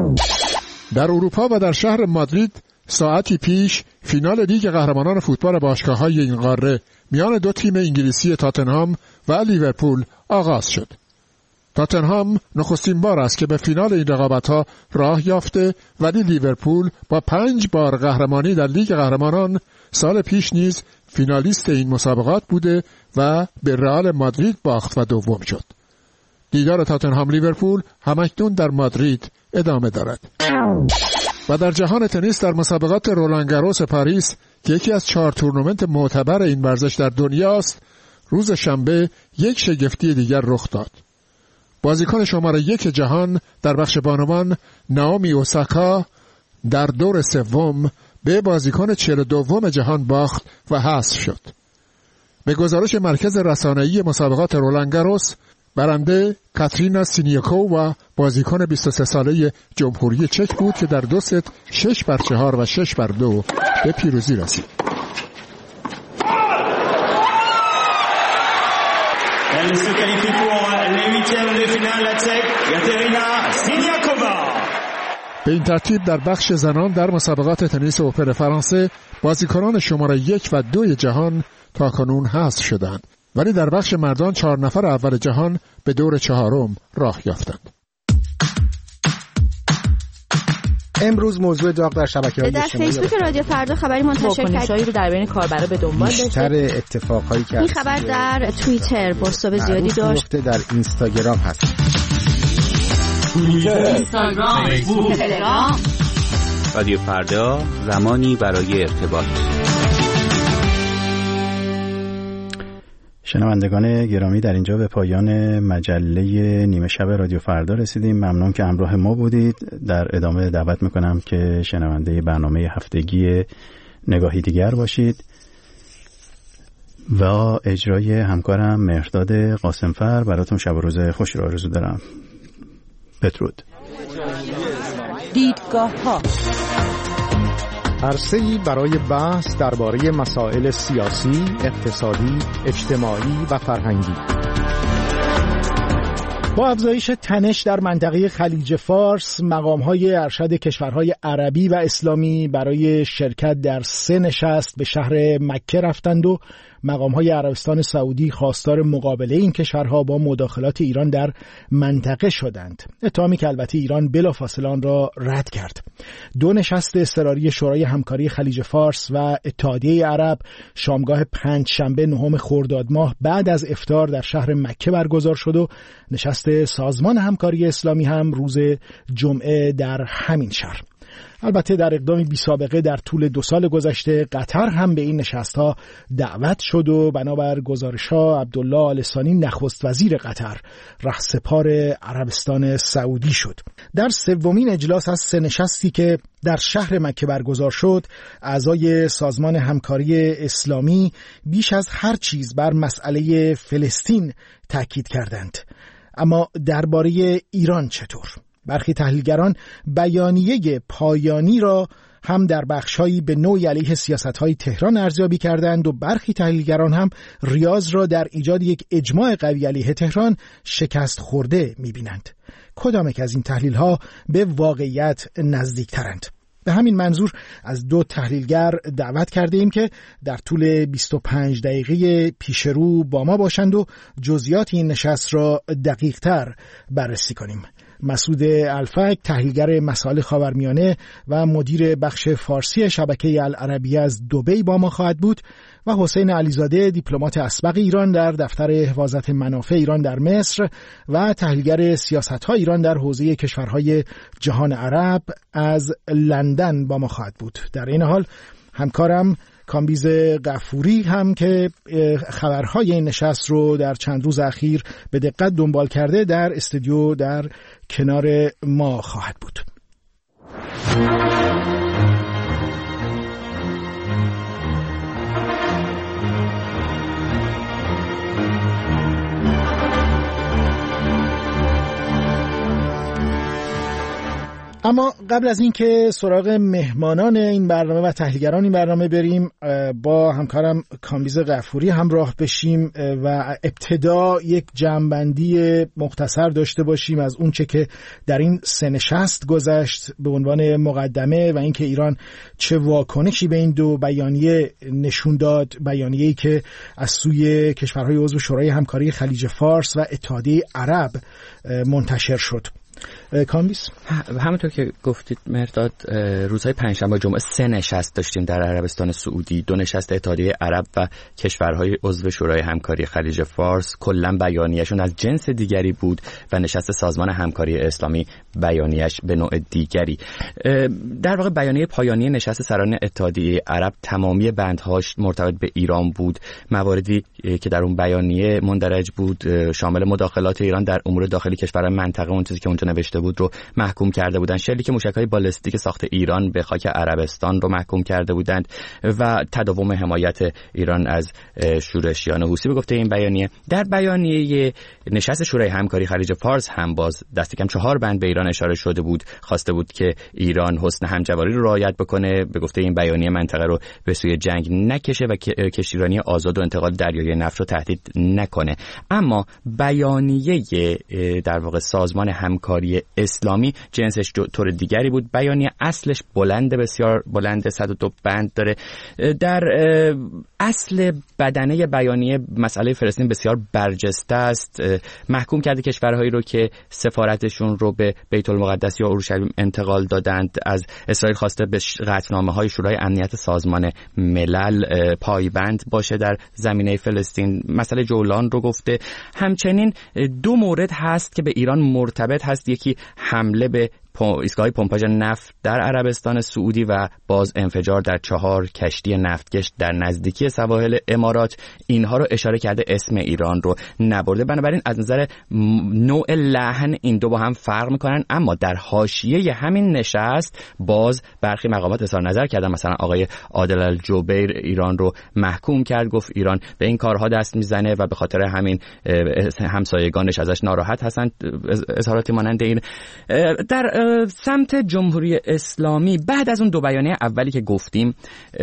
در اروپا و در شهر مادرید ساعتی پیش فینال لیگ قهرمانان فوتبال باشگاه‌های این قاره میان دو تیم انگلیسی تاتنهام و لیورپول آغاز شد. تاتنهام نخستین بار است که به فینال این رقابت‌ها راه یافته، ولی لیورپول با 5 بار قهرمانی در لیگ قهرمانان سال پیش نیز فینالیست این مسابقات بوده و به رئال مادرید باخت و دوم شد. دیدار تاتنهام لیورپول همکنون در مادرید ادامه دارد. و در جهان تنیس در مسابقات رولان گاروس پاریس که یکی از 4 تورنمنت معتبر این ورزش در دنیاست، روز شنبه یک شگفتی دیگر رخ داد. بازیکن شماره 1 جهان در بخش بانوان نائومی اوساکا در دور سوم به بازیکن 42 جهان باخت و حذف شد. به گزارش مرکز رسانه‌ای مسابقات رولان گاروس، برنده کاترینا سینیاکووا بازیکن 23 ساله جمهوری چک بود که در 2 ست 6-4 و 6-2 به پیروزی رسید. به این ترتیب در بخش زنان در مسابقات تنیس اوپن فرانسه بازیکنان شماره 1 و 2 جهان تاکنون حذف شدند، ولی در بخش مردان 4 نفر اول جهان به دور 4م راه یافتند. امروز موضوع داغ در شبکه‌های در فیسبوک رادیو فردا خبری منتشر کرد رو در بین کاربرا به دنبال داشته. بیشتر اتفاقایی که این خبر در توییتر بازتاب زیادی داشت. در اینستاگرام هست. اینستاگرام، فیسبوک، تلگرام. رادیو فردا، زمانی برای ارتباط. شنوندگان گرامی، در اینجا به پایان مجله نیمه شب رادیو فردا رسیدیم. ممنون که همراه ما بودید. در ادامه دعوت میکنم که شنونده برنامه هفتگی نگاهی دیگر باشید و اجرای همکارم مهرداد قاسمفر براتون شب و روز خوشی را آرزو دارم. بدرود. دیدگاه‌ها عرصه‌ای برای بحث درباره مسائل سیاسی، اقتصادی، اجتماعی و فرهنگی. با افزایش تنش در منطقه خلیج فارس، مقام‌های ارشد کشورهای عربی و اسلامی برای شرکت در 3 نشست به شهر مکه رفتند و مقام‌های عربستان سعودی خواستار مقابله این کشورها با مداخلات ایران در منطقه شدند. اتهامی که البته ایران بلافاصله آن را رد کرد. 2 نشست اضطراری شورای همکاری خلیج فارس و اتحادیه عرب شامگاه 5 شنبه 9 خرداد ماه بعد از افطار در شهر مکه برگزار شد و نشست سازمان همکاری اسلامی هم روز جمعه در همین شهر. البته در اقدامی بی سابقه در طول 2 سال گذشته قطر هم به این نشست‌ها دعوت شد و بنابر گزارش‌ها عبدالله آل ثانی نخست وزیر قطر رهسپار عربستان سعودی شد. در 3مین اجلاس از 3 نشستی که در شهر مکه برگزار شد، اعضای سازمان همکاری اسلامی بیش از هر چیز بر مسئله فلسطین تاکید کردند. اما درباره ایران چطور؟ برخی تحلیلگران بیانیه پایانی را هم در بخش‌هایی به نوعی علیه سیاست‌های تهران ارزیابی کردند و برخی تحلیلگران هم ریاض را در ایجاد یک اجماع قوی علیه تهران شکست خورده می‌بینند. کدام یک از این تحلیل‌ها به واقعیت نزدیک‌ترند؟ به همین منظور از 2 تحلیلگر دعوت کرده ایم که در طول 25 دقیقه پیش رو با ما باشند و جزئیات این نشست را دقیق‌تر بررسی کنیم. مسعود الفک، تحلیلگر مسائل خاورمیانه و مدیر بخش فارسی شبکه العربیه از دبی با ما خواهد بود و حسین علیزاده، دیپلمات اسبق ایران در دفتر حفاظت منافع ایران در مصر و تحلیلگر سیاست‌های ایران در حوزه کشورهای جهان عرب از لندن با ما خواهد بود. در این حال همکارم کامبیز غفوری هم که خبرهای این نشست رو در چند روز اخیر به دقت دنبال کرده در استودیو در کنار ما خواهد بود. اما قبل از این که سراغ مهمانان این برنامه و تحلیلگران این برنامه بریم، با همکارم کامبیز غفوری همراه بشیم و ابتدا یک جمع‌بندی مختصر داشته باشیم از اون چه که در این 3 نشست گذشت به عنوان مقدمه و اینکه ایران چه واکنشی به این 2 بیانیه نشون داد. بیانیه‌ای که از سوی کشورهای عضو شورای همکاری خلیج فارس و اتحادیه عرب منتشر شد. کامبیز، همونطور که گفتید مرداد، روزهای پنجشنبه و جمعه 3 نشست داشتیم در عربستان سعودی، 2 نشست اتحادیه عرب و کشورهای عضو شورای همکاری خلیج فارس. کلا بیانیه‌شون از جنس دیگری بود و نشست سازمان همکاری اسلامی بیانیه‌اش به نوع دیگری. در واقع بیانیه پایانی نشست سران اتحادیه عرب تمامی بندهاش مرتبط به ایران بود. مواردی که در اون بیانیه مندرج بود شامل مداخلات ایران در امور داخلی کشورهای منطقه، اون چیزی که اونجا نوشته بود رو محکوم کرده بودند. شلیک موشک‌های بالستیک ساخت ایران به خاک عربستان رو محکوم کرده بودند و تداوم حمایت ایران از شورشیان حوثی به گفته این بیانیه. در بیانیه نشست شورای همکاری خلیج فارس هم باز دست کم 4 بند به ایران اشاره شده بود. خواسته بود که ایران حسن همجواری رو رعایت بکنه، به گفته این بیانیه منطقه رو به سوی جنگ نکشه و کشتیرانی آزاد و انتقال دریایی نفت رو تهدید نکنه. اما بیانیه در واقع سازمان همکاری اسلامی جنسش طور دیگری بود. بیانیه اصلش بلنده، بسیار بلنده، 102 بند داره. در اصل بدنه بیانیه مسئله فلسطین بسیار برجسته است. محکوم کرده کشورهایی رو که سفارتشون رو به بیت المقدس یا اورشلیم انتقال دادند. از اسرائیل خواسته به قطعنامه‌های شورای امنیت سازمان ملل پایبند باشه در زمینه فلسطین. مسئله جولان رو گفته. همچنین 2 مورد هست که به ایران مرتبط هست. یکی حمله به ایستگاه پمپاژ نفت در عربستان سعودی و باز انفجار در 4 کشتی نفتکش در نزدیکی سواحل امارات، اینها رو اشاره کرده، اسم ایران رو نبرده. بنابراین از نظر نوع لحن این دو با هم فرق میکنن. اما در حاشیه همین نشست باز برخی مقامات اظهار نظر کردن، مثلا آقای عادل الجبیر ایران رو محکوم کرد، گفت ایران به این کارها دست میزنه و به خاطر همین همسایگانش ازش ناراحت هستن. اظهاراتی مانند این. در سمت جمهوری اسلامی بعد از اون دو بیانیه اولی که گفتیم،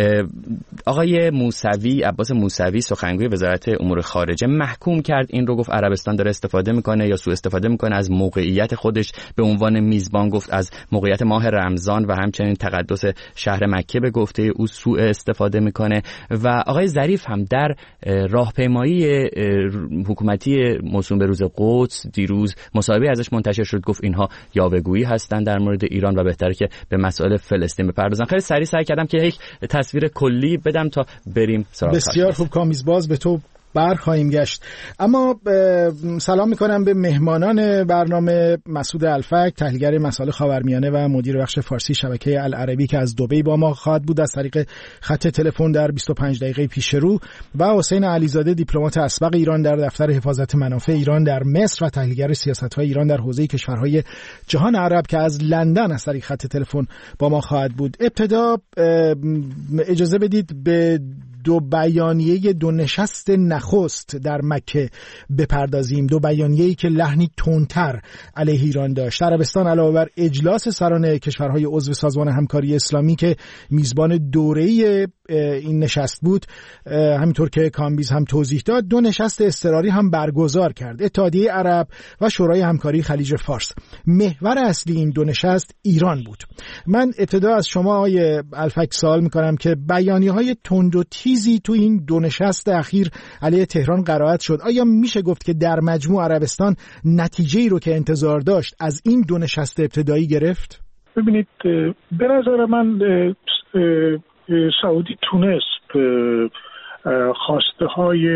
آقای موسوی، عباس موسوی سخنگوی وزارت امور خارجه محکوم کرد این رو، گفت عربستان داره استفاده میکنه یا سوء استفاده میکنه از موقعیت خودش به عنوان میزبان، گفت از موقعیت ماه رمضان و همچنین تقدس شهر مکه به گفته او سوء استفاده میکنه. و آقای ظریف هم در راهپیمایی حکومتی موسوم به روز قدس دیروز مصاحبه ازش منتشر شد، گفت اینها یاوه‌گویی هستن در مورد ایران و بهتره که به مسائل فلسطین بپردازن. خیلی سریع سعی کردم که یک تصویر کلی بدم تا بریم سراغ. بسیار خوب کامیزباز، به تو خواهیم گشت. اما سلام میکنم به مهمانان برنامه: مسعود الفک، تحلیلگر مسائل خاورمیانه و مدیر بخش فارسی شبکه العربی که از دبی با ما خواهد بود از طریق خط تلفن در 25 دقیقه پیش رو، و حسین علیزاده، دیپلمات اسبق ایران در دفتر حفاظت منافع ایران در مصر و تحلیلگر سیاست‌های ایران در حوزه کشورهای جهان عرب که از لندن از طریق خط تلفن با ما خواهد بود. ابتدا اجازه بدید به دو بیانیه دو نشست نخست در مکه بپردازیم. دو بیانیه‌ای که لحنی تندتر علیه ایران داشت. عربستان علاوه بر اجلاس سران کشورهای عضو سازمان همکاری اسلامی که میزبان دوره‌ای این نشست بود، همینطور که کامبیز هم توضیح داد، دو نشست اضطراری هم برگزار کرد: اتحادیه عرب و شورای همکاری خلیج فارس. محور اصلی این دو نشست ایران بود. من ابتدا از شما آقای الفک سوال میکنم که بیانیه‌های تند و تیزی تو این دو نشست اخیر علیه تهران قرائت شد. آیا میشه گفت که در مجموع عربستان نتیجه‌ای رو که انتظار داشت از این دو نشست ابتدایی گرفت؟ ببینید، به نظر من سعودی تونست خواسته های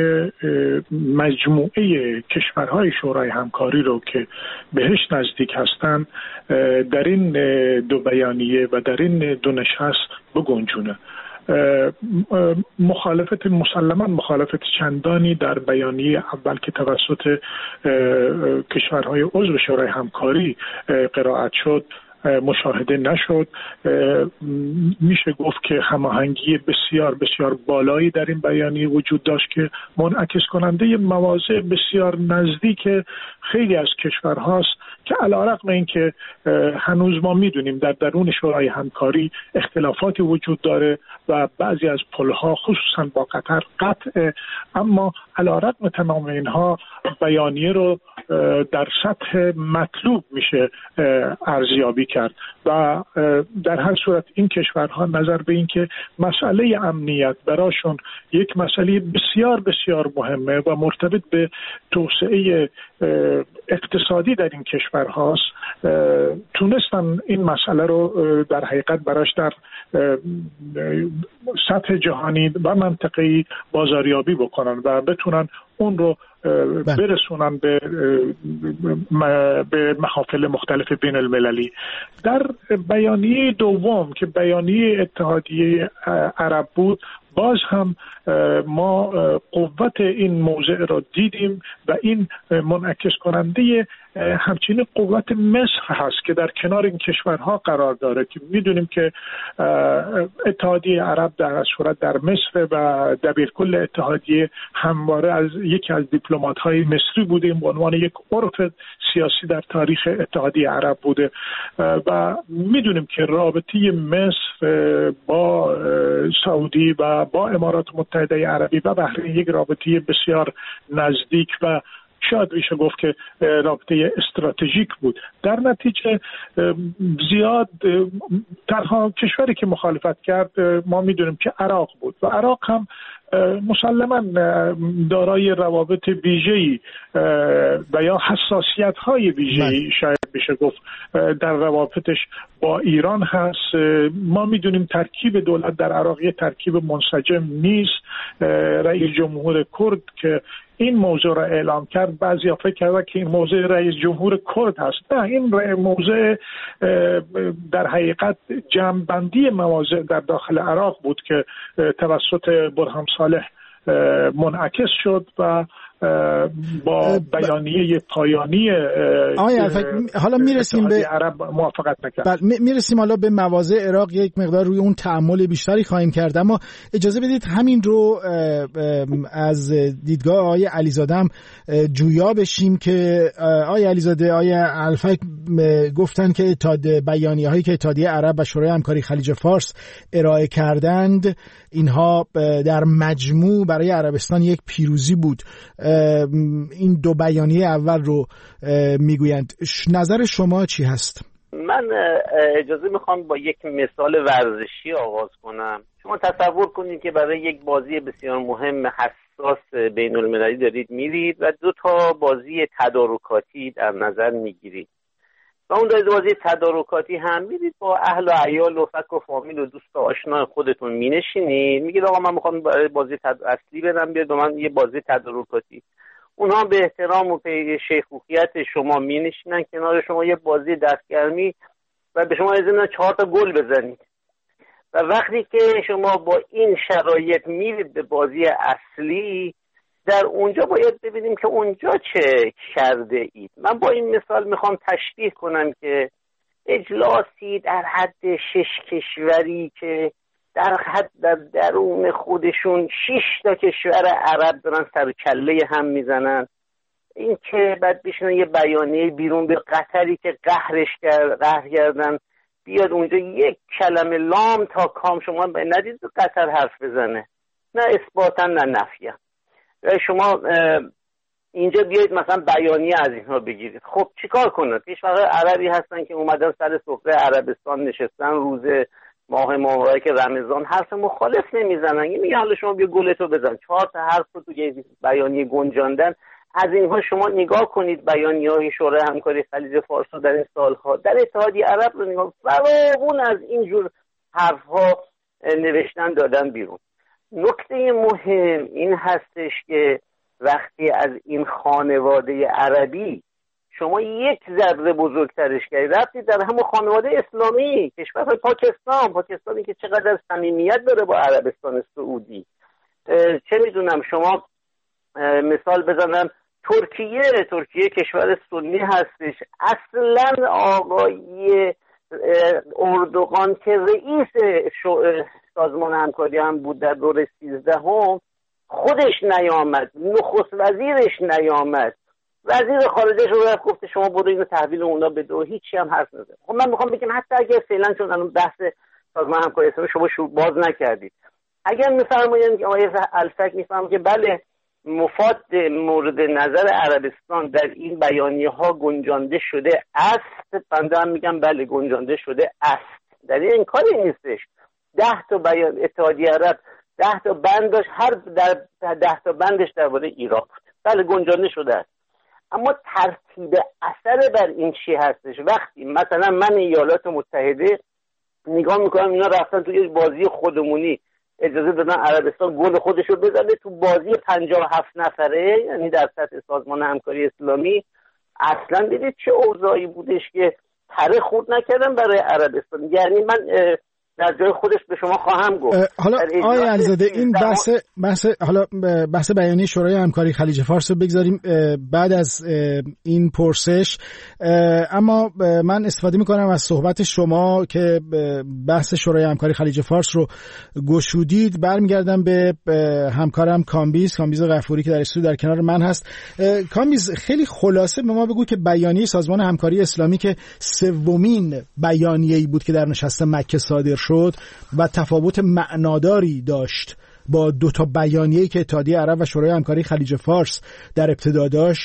مجموعه کشورهای شورای همکاری رو که بهش نزدیک هستن در این دو بیانیه و در این دو نشست بگنجونه. مسلما مخالفت چندانی در بیانیه اول که توسط کشورهای عضو شورای همکاری قرائت شد مشاهده نشد. میشه گفت که هماهنگی بسیار بسیار بالایی در این بیانیه وجود داشت که منعکس کننده مواضع بسیار نزدیک خیلی از کشورهاست که علی‌رغم اینکه هنوز ما میدونیم در درون شورای همکاری اختلافاتی وجود داره و بعضی از پلها خصوصا با قطر قطع، اما علی‌رغم تمام اینها بیانیه رو در سطح مطلوب میشه ارزیابی کرد و در هر صورت این کشورها نظر به این که مسئله امنیت براشون یک مسئله بسیار بسیار مهمه و مرتبط به توسعه اقتصادی در این کشورهاست، تونستن این مسئله رو در حقیقت براش در سطح جهانی و منطقه‌ای بازاریابی بکنن و بتونن اون رو برسونن به محافل مختلف بین المللی. در بیانیه دوم که بیانیه اتحادیه عرب بود، باز هم ما قوت این موضع را دیدیم و این منعکس کننده همچنین قوت مصر هست که در کنار این کشورها قرار داره که میدونیم که اتحادیه عرب در صورت در مصر و دبیرکل اتحادیه همواره از یکی از دیپلمات‌های مصری بوده، به عنوان یک عرف سیاسی در تاریخ اتحادیه عرب بوده و میدونیم که رابطه مصر با سعودی و با امارات متحده عربی و بحرین یک رابطه بسیار نزدیک و شاید میشه گفت که رابطه استراتژیک بود. در نتیجه زیاد تنها کشوری که مخالفت کرد ما میدونیم که عراق بود و عراق هم مسلماً دارای روابط ویژه‌ای و یا حساسیت‌های ویژه‌ای شاید بشه گفت در روابطش با ایران هست. ما میدونیم ترکیب دولت در عراق یه ترکیب منسجم نیست. رئیس جمهور کرد که این موضوع را اعلام کرد، بعضیا فکر کردن که این موضوع رئیس جمهور کرد هست. نه، این موضوع در حقیقت جمع‌بندی مواضع در داخل عراق بود که توسط برهان صالح منعکس شد و با بیانیه پایانی حالا میرسیم به عرب موافقت نکرد. میرسیم حالا به مواضع عراق، یک مقدار روی اون تأمل بیشتری خواهیم کرد، اما اجازه بدید همین رو از دیدگاه آقای علیزاده هم جویا بشیم که آقای علیزاده، آقای الفک گفتن که بیانیه هایی که اتحادیه عرب و شورای همکاری خلیج فارس ارائه کردند اینها در مجموع برای عربستان یک پیروزی بود. این دو بیانیه اول رو میگویند. نظر شما چی هست؟ من اجازه میخوام با یک مثال ورزشی آغاز کنم. شما تصور کنید که برای یک بازی بسیار مهم حساس بین المللی دارید میرید و 2 تا بازی تدارکاتی در نظر میگیرید و اون بازی تدارکاتی هم میرید با اهل و عیال و فک و فامیل و دوست و آشنا خودتون مینشینید، میگید آقا من میخوام بازی اصلی برم، بیاد من یه بازی تدارکاتی. اونها به احترام و شیخوخیت شما مینشینن کنار شما یه بازی دستگرمی و به شما اذن 4 تا گل بزنید و وقتی که شما با این شرایط میرید به بازی اصلی، در اونجا باید ببینیم که اونجا چه کرده اید. من با این مثال میخوام تشبیه کنم که اجلاسی در حد 6 کشوری که در حد در درون خودشون 6 تا کشور عرب دارن سر کله هم میزنن، این که بعد بشنن یه بیانیه بیرون به قطری که قهر کردن بیاد اونجا یک کلمه لام تا کام شما ندید قطر حرف بزنه، نه اثباتا نه نفیا. شما اینجا بیایید مثلا بیانیه از اینها بگیرید. خب چیکار کنید؟ کشورهای عربی هستن که اومدن سر سفره عربستان نشستن، روز ماه مبارک رمضان حرف مخالف نمیزنن، میگن حالا شما بیا گلتو بزن، 4 تا حرف رو تو بیانیه گنجاندن. از اینها شما نگاه کنید بیانیه‌های شورای همکاری خلیج فارس رو در این سالها در اتحادیه عرب رو نگاه، فراوون از اینجور حرفها نوشتن دادن بیرون. نکته مهم این هستش که وقتی از این خانواده عربی شما یک ذره بزرگترش کردید، رفتید در همون خانواده اسلامی، کشور پاکستانی که چقدر صمیمیت داره با عربستان سعودی، چه میدونم شما مثال بزنم ترکیه کشور سنی هستش. اصلا آقای اردوغان که رئیس سازمان همکاری هم بود در دور 13 خودش نیامد، نخست وزیرش نیامد، وزیر خارجش رو رفت گفته شما برو اینو تحویل اونا بده و هیچی هم حرف نزد. خب من میخوام بگم حتی اگر فعلا چون الان بحث سازمان همکاری اسلامی شما باز نکردید، اگر میفرمایید که آقای الفک میفهمم که بله مفاد مورد نظر عربستان در این بیانیه ها گنجانده شده است، بنده هم میگم بله گنجانده شده است، در این کاری نیستش. 10 تا بیان اتحادیه عرب 10 تا بند داشت، هر در 10 تا بندش درباره عراق بود، بله گنجانده شده است. اما ترتیب اثر بر این چی هستش؟ وقتی مثلا من ایالات متحده نگاه میکنم اینا رفتن توی بازی خودمونی اجازه دادن عربستان گل خودش رو بزنه تو بازی 57 نفره، یعنی در سطح سازمان همکاری اسلامی، اصلا دیدید چه اوضاعی بودش که پره خورد نکردن برای عربستان. یعنی من در جای خودش به شما خواهم گفت. حالا آقای علیزاده این بحث بیانیه شورای همکاری خلیج فارس رو بگذاریم بعد از این پرسش، اما من استفاده میکنم از صحبت شما که بحث شورای همکاری خلیج فارس رو گشودید. برمیگردم به همکارم کامبیز غفوری که در استودیو در کنار من هست. کامبیز خیلی خلاصه به ما بگو که بیانیه سازمان همکاری اسلامی که 3مین بیانیه‌ای بود که در نشست مکه صادر شد و تفاوت معناداری داشت با 2 تا بیانیه‌ای که اتحادیه عرب و شورای همکاری خلیج فارس در ابتدا داشت،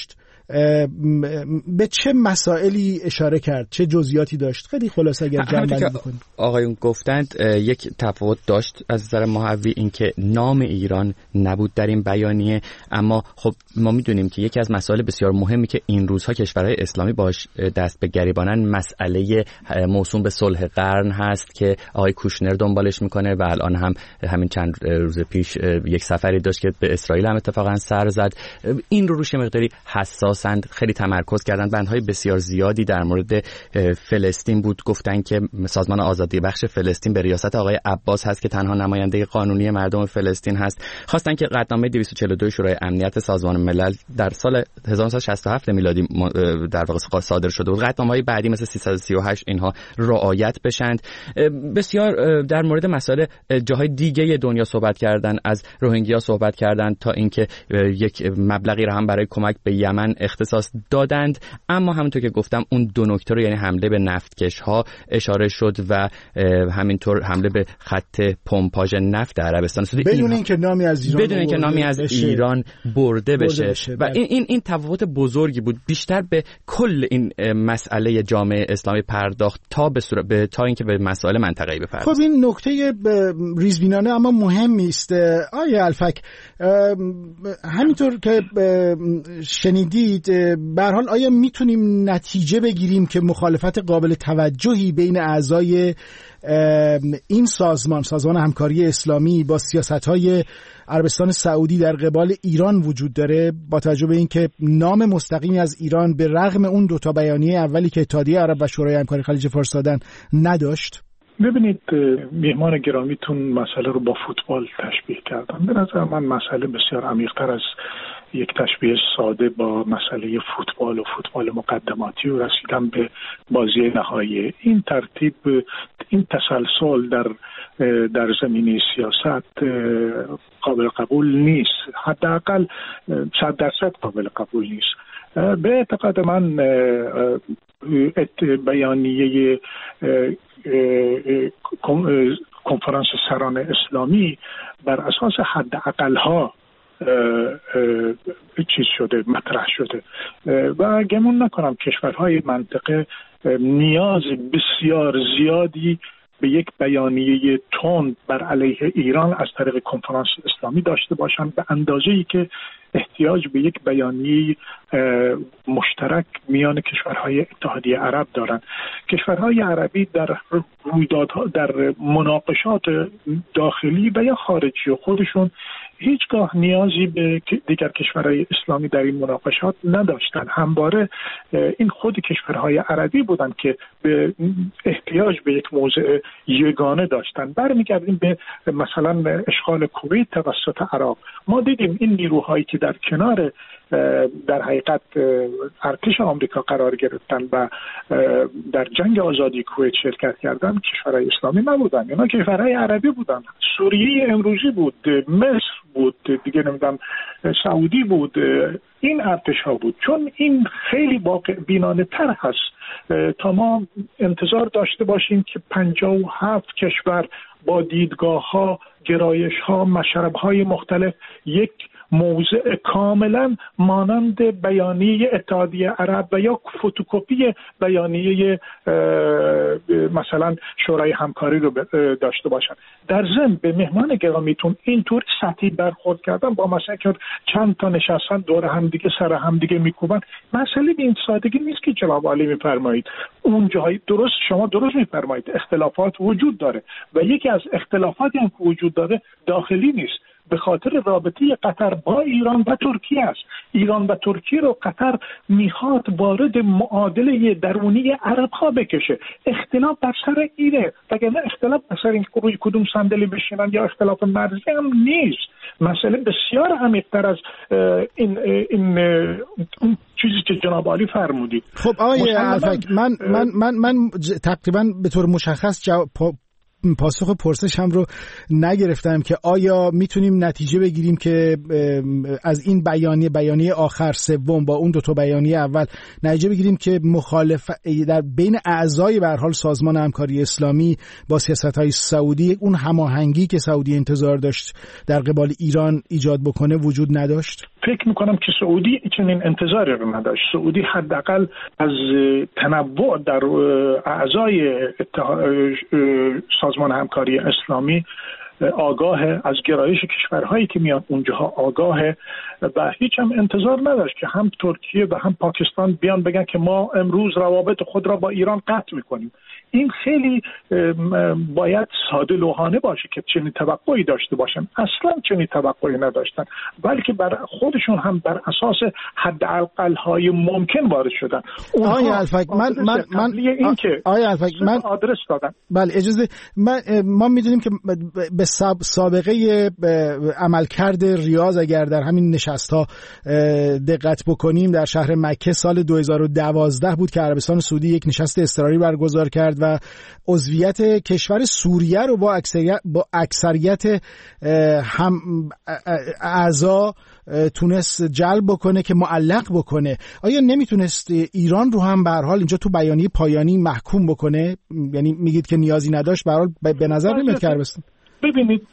به چه مسائلی اشاره کرد، چه جزئیاتی داشت؟ خیلی خلاصه اگر جمع‌بندی بکنید. آقایون گفتند یک تفاوت داشت از نظر محوی، این که نام ایران نبود در این بیانیه، اما خب ما میدونیم که یکی از مسائل بسیار مهمی که این روزها کشورهای اسلامی باش دست به گریبانن مسئله موسوم به صلح قرن هست که آقای کوشنر دنبالش میکنه و الان هم همین چند روز پیش یک سفری داشت که به اسرائیل هم اتفاقا سر زد. این رو روش مقداری حساسند، خیلی تمرکز کردن، بندهای بسیار زیادی در مورد فلسطین بود، گفتن که سازمان آزادی بخش فلسطین به ریاست آقای عباس هست که تنها نماینده قانونی مردم فلسطین هست. خواستن که قطعنامه 242 شورای امنیت سازمان ملل در سال 1967 میلادی در واقع صادر شده بود، قطعنامه‌های بعدی مثل 338 اینها رعایت بشند. بسیار در مورد مسائل جاهای دیگه دنیا صحبت کردن، از روهینگیا صحبت کردن تا اینکه یک مبلغی را هم برای کمک به یمن اختصاص دادند. اما همونطور که گفتم اون دو نکته رو، یعنی حمله به نفتکش‌ها اشاره شد و همینطور حمله به خط پمپاژ نفت عربستان سعودی بدون اینکه نامی از ایران برده بشه. و این تفاوت بزرگی بود. بیشتر به کل این مسئله جامعه اسلامی پرداخت تا اینکه به مسائل منطقه‌ای بپردازه. خب این نکته ریزبینانه اما مهمی است. آیه الفک، همینطور که شنیدید، به هر حال آیا میتونیم نتیجه بگیریم که مخالفت قابل توجهی بین اعضای این سازمان همکاری اسلامی با سیاست‌های عربستان سعودی در قبال ایران وجود داره، با توجه به اینکه نام مستقیمی از ایران به رغم اون دوتا بیانیه اولی که اتحادیه عرب و شورای همکاری خلیج فارس دادن نداشت؟ ببینید، میهمان گرامیتون مسئله رو با فوتبال تشبیه کردن. به نظر من مسئله بسیار عمیق‌تر از یک تشبیه ساده با مسئله فوتبال و فوتبال مقدماتی و رسیدن به بازی نهایی. این ترتیب، این تسلسل در زمینه سیاست قابل قبول نیست، حداقل 100% قابل قبول نیست. به اعتقاد من بیانیه کنفرانس سران اسلامی بر اساس حداقل‌ها مطرح شده و گمان نکنم کشورهای منطقه نیاز بسیار زیادی به یک بیانیه تند بر علیه ایران از طریق کنفرانس اسلامی داشته باشند، به اندازه‌ای که احتیاج به یک بیانیه مشترک میان کشورهای اتحادیه عرب دارند. کشورهای عربی در رویدادها، در مناقشات داخلی و یا خارجی خودشون هیچگاه نیازی به دیگر کشورهای اسلامی در این مناقشات نداشتند. همواره این خود کشورهای عربی بودند که به احتیاج به یک موضع یگانه داشتند. برمیگردیم به مثلا اشغال کویت توسط عراق. ما دیدیم این نیروهایی که در کنار در حقیقت ارتش آمریکا قرار گرفتن و در جنگ آزادی کویت شرکت کردن کشورهای اسلامی نبودن، اینا کشورهای عربی بودن. سوریه امروزی بود، مصر بود، دیگه نمیدونم سعودی بود، این ارتش ها بود. چون این خیلی واقع بینانه تر هست تا ما انتظار داشته باشیم که 57 کشور با دیدگاه ها، گرایش ها، مشرب های مختلف یک موضع کاملا مانند بیانیه اتحادیه عرب و یا فتوکپی بیانیه مثلا شورای همکاری رو داشته باشن. در ضمن به مهمان گرامیتون اینطور سطحی برخورد کردن با مثلا که چند تا نشستن دور هم دیگه سر هم دیگه میکوبن، مسئله به این سادگی نیست که جناب عالی میفرمایید. اون جایی درست، شما درست میفرمایید، اختلافات وجود داره و یکی از اختلافاتی هم که وجود داره داخلی نیست، به خاطر رابطه قطر با ایران و ترکیه است. ایران و ترکیه رو قطر میخواد وارد معادله درونی عرب ها بکشه. اختلاف بر سر اینه، وگرنه اختلاف بر سر این روی کدوم صندلی بشینن یا اختلاف مرزی هم نیست. مسئله بسیار عمیق‌تر از این چیزی که جناب عالی فرمودید. خب آقای الفک، من تقریبا به طور مشخص پاسخ پرسشم رو نگرفتم که آیا میتونیم نتیجه بگیریم که از این بیانیه آخر سوم با اون دوتا بیانیه اول نتیجه بگیریم که در بین اعضای به هر حال سازمان همکاری اسلامی با سیاست‌های سعودی اون هماهنگی که سعودی انتظار داشت در قبال ایران ایجاد بکنه وجود نداشت؟ فکر میکنم که سعودی چنین انتظاری رو نداشت. سعودی حداقل از تنوع در اعضای سازمان همکاری اسلامی آگاه، از گرایش کشورهایی که میان اونجاها آگاه و هیچ هم انتظار نداشت که هم ترکیه و هم پاکستان بیان بگن که ما امروز روابط خود را با ایران قطع میکنیم. این خیلی باید ساده لوحانه باشه که چنین توقعی داشته باشن. اصلا چنین توقعی نداشتن، بلکه بر خودشون هم بر اساس حداقل‌های ممکن وارد شدن. آقای الفک من آدرس دادن. بله اجازه ما میدونیم که به سابقه عملکرد ریاض اگر در همین نشست‌ها دقت بکنیم، در شهر مکه سال 2012 بود که عربستان سعودی یک نشست اضطراری برگزار کرد و عضویت کشور سوریه رو با اکثریت هم اعضا تونست جلب بکنه که معلق بکنه. آیا نمیتونست ایران رو هم به هر حال اینجا تو بیانیه پایانی محکوم بکنه؟ یعنی میگید که نیازی نداشت، به هر حال به نظر نمیاد که عربستان. ببینید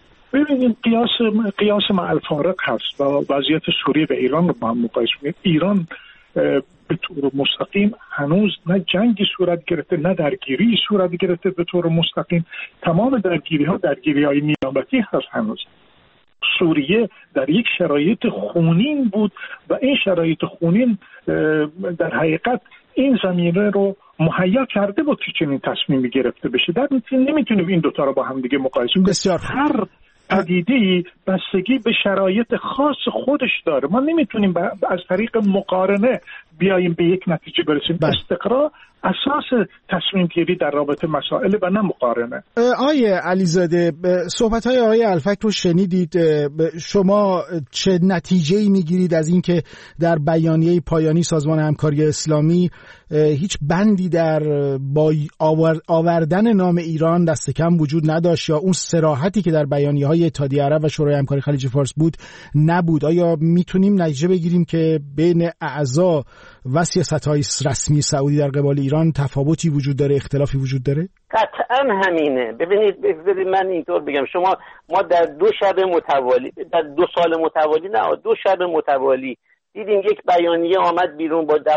قیاس مع الفارق هست و وضعیت سوریه و ایران رو با هم مقایسه کنید. ایران به طور مستقیم هنوز نه جنگی صورت گرفته نه درگیری صورت گرفته به طور مستقیم. تمام درگیری‌های نیابتی هست هنوز. سوریه در یک شرایط خونین بود و این شرایط خونین در حقیقت این زمینه رو مهیا کرده بود که چنین تصمیمی گرفته بشه. در نتیجه نمیتونیم این دوتا رو با هم دیگه مقایسه کنیم. هر پدیده‌ای بستگی به شرایط خاص خودش داره. ما نمیتونیم از طریق مقارنه بیاییم به یک نتیجه برسیم. استقرا اساس تصمیم گیری در رابطه مسائل و نه مقارنه. آقای علیزاده، صحبت‌های آقای الفک رو شنیدید. شما چه نتیجه‌ای میگیرید از اینکه در بیانیه پایانی سازمان همکاری اسلامی هیچ بندی در با آوردن نام ایران دست کم وجود نداشت یا اون صراحتی که در بیانیه‌های اتحادیه عرب و شورای همکاری خلیج فارس بود نبود؟ آیا میتونیم نتیجه بگیریم که بین اعضا و سیاست‌های رسمی سعودی در قبال ایران تفاوتی وجود داره، اختلافی وجود داره؟ قطعا همینه. ببینید من اینطور بگم، ما در 2 شب متوالی، در 2 سال متوالی نه 2 شب متوالی دیدیم یک بیانیه آمد بیرون با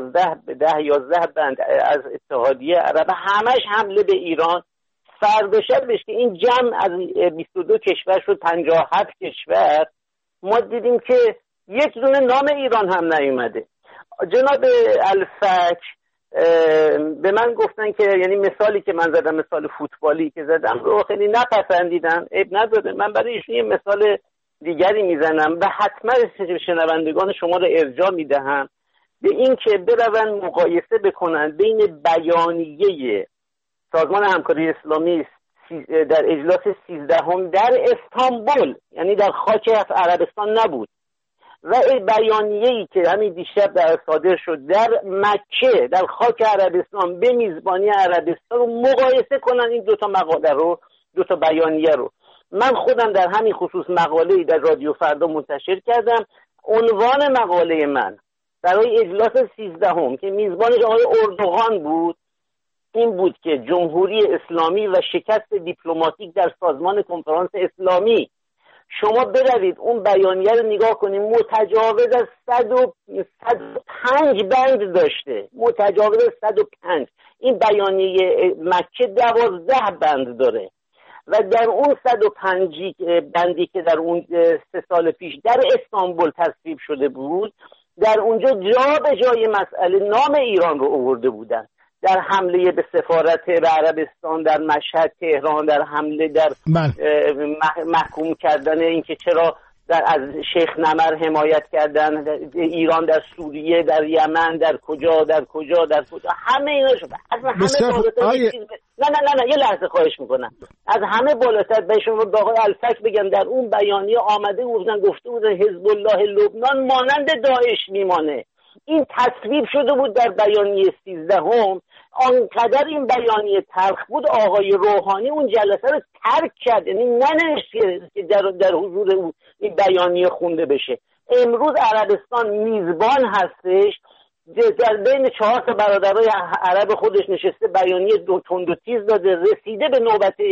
11 بند از اتحادیه عرب، همش حمله به ایران. فردا شبش که این جمع از 22 کشور شد 57 کشور، ما دیدیم که یک دونه نام ایران هم نیومده. جناب الفک به من گفتن که یعنی مثالی که من زدم، مثال فوتبالی که زدم رو خیلی نپسندیدن. عیب نداره، من برای ایشون یه مثال دیگری میزنم و حتما شنوندگان شما رو ارجاع میدهم به این که برون مقایسه بکنن بین بیانیه سازمان همکاری اسلامی در اجلاس 13 در استانبول، یعنی در خاک عربستان نبود، و بیانیه‌ای که همین دیشب در صادر شد در مکه در خاک عربستان به میزبانی عربستان رو مقایسه کنن. این 2 مقاله رو، 2 بیانیه رو من خودم در همین خصوص مقاله‌ای در رادیو فردا منتشر کردم. عنوان مقاله من برای اجلاس 13 که میزبانش آقای اردوغان بود این بود که جمهوری اسلامی و شکست دیپلماتیک در سازمان کنفرانس اسلامی. شما بروید اون بیانیه رو نگاه کنید، متجاوز از 105 بند داشته، متجاوز از 105. این بیانیه مکه 12 بند داره و در اون 105 بندی که در اون 3 سال پیش در استانبول تصویب شده بود، در اونجا جا به جای مسئله نام ایران رو آورده بودن. در حمله به سفارت عربستان در مشهد، تهران، در حمله در محکوم کردن اینکه چرا از شیخ نمر حمایت کردن، ایران در سوریه، در یمن، در کجا همه اینا شد. از همه بالاتر نه یه لحظه خواهش میکنم، از همه بالاتر به شما به آقای الفک بگم در اون بیانیه آمده گفته بودن حزب الله لبنان مانند داعش میمانه. این تصویب شده بود در بیانیه 13. آنقدر این بیانیه تلخ بود آقای روحانی اون جلسه رو ترک کرد، یعنی ننوشت که در حضور او این بیانیه خونده بشه. امروز عربستان میزبان هستش، در بین 4 برادرای عرب خودش نشسته، بیانیه 2 تند و تیز داده، رسیده به نوبت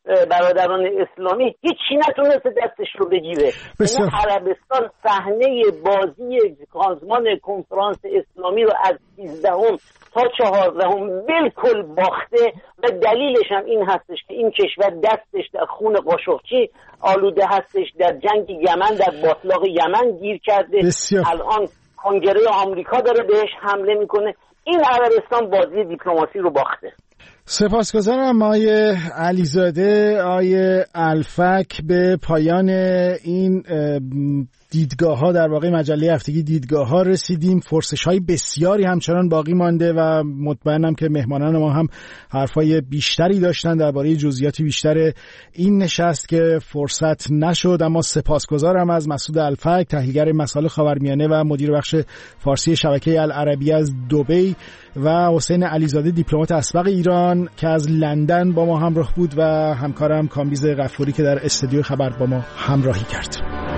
برادران اسلامی هیچی نتونسته دستش رو بگیره. یعنی عربستان صحنه بازی سازمان کنفرانس اسلامی رو از 13 تا 14 بالکل باخته و دلیلش هم این هستش که این کشور دستش در خون قاشقچی آلوده هستش، در جنگ یمن، در باطلاق یمن گیر کرده. الان کنگره آمریکا داره بهش حمله میکنه. این عربستان بازی دیپلماسی رو باخته. سپاسگزارم آقای علیزاده. آقای الفک، به پایان این دیدگاه ها، در واقع مجله هفتگی دیدگاه ها رسیدیم. فرصش های بسیاری همچنان باقی مانده و مطمئنم که مهمانان ما هم حرفای بیشتری داشتن درباره جزئیات بیشتر این نشست که فرصت نشد. اما سپاسگزارم از مسعود الفک، تحلیلگر مسائل خاورمیانه و مدیر بخش فارسی شبکه العربی از دبی، و حسین علیزاده، دیپلمات اسبق ایران که از لندن با ما همراه بود، و همکارم کامبیز غفوری که در استودیو خبر با ما همراهی کرد.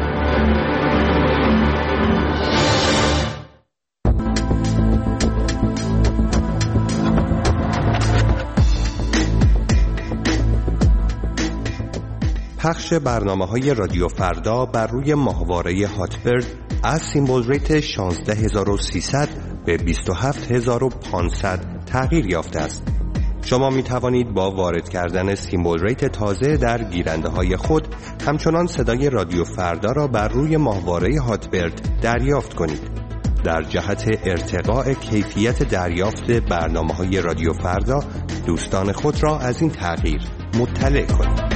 پخش برنامه‌های رادیو فردا بر روی ماهواره هاتبرد از سیمبل ریت 16300 به 27500 تغییر یافته است. شما می توانید با وارد کردن سیمبل ریت تازه در گیرنده‌های خود همچنان صدای رادیو فردا را بر روی ماهواره هاتبرد دریافت کنید. در جهت ارتقاء کیفیت دریافت برنامه‌های رادیو فردا، دوستان خود را از این تغییر مطلع کنید.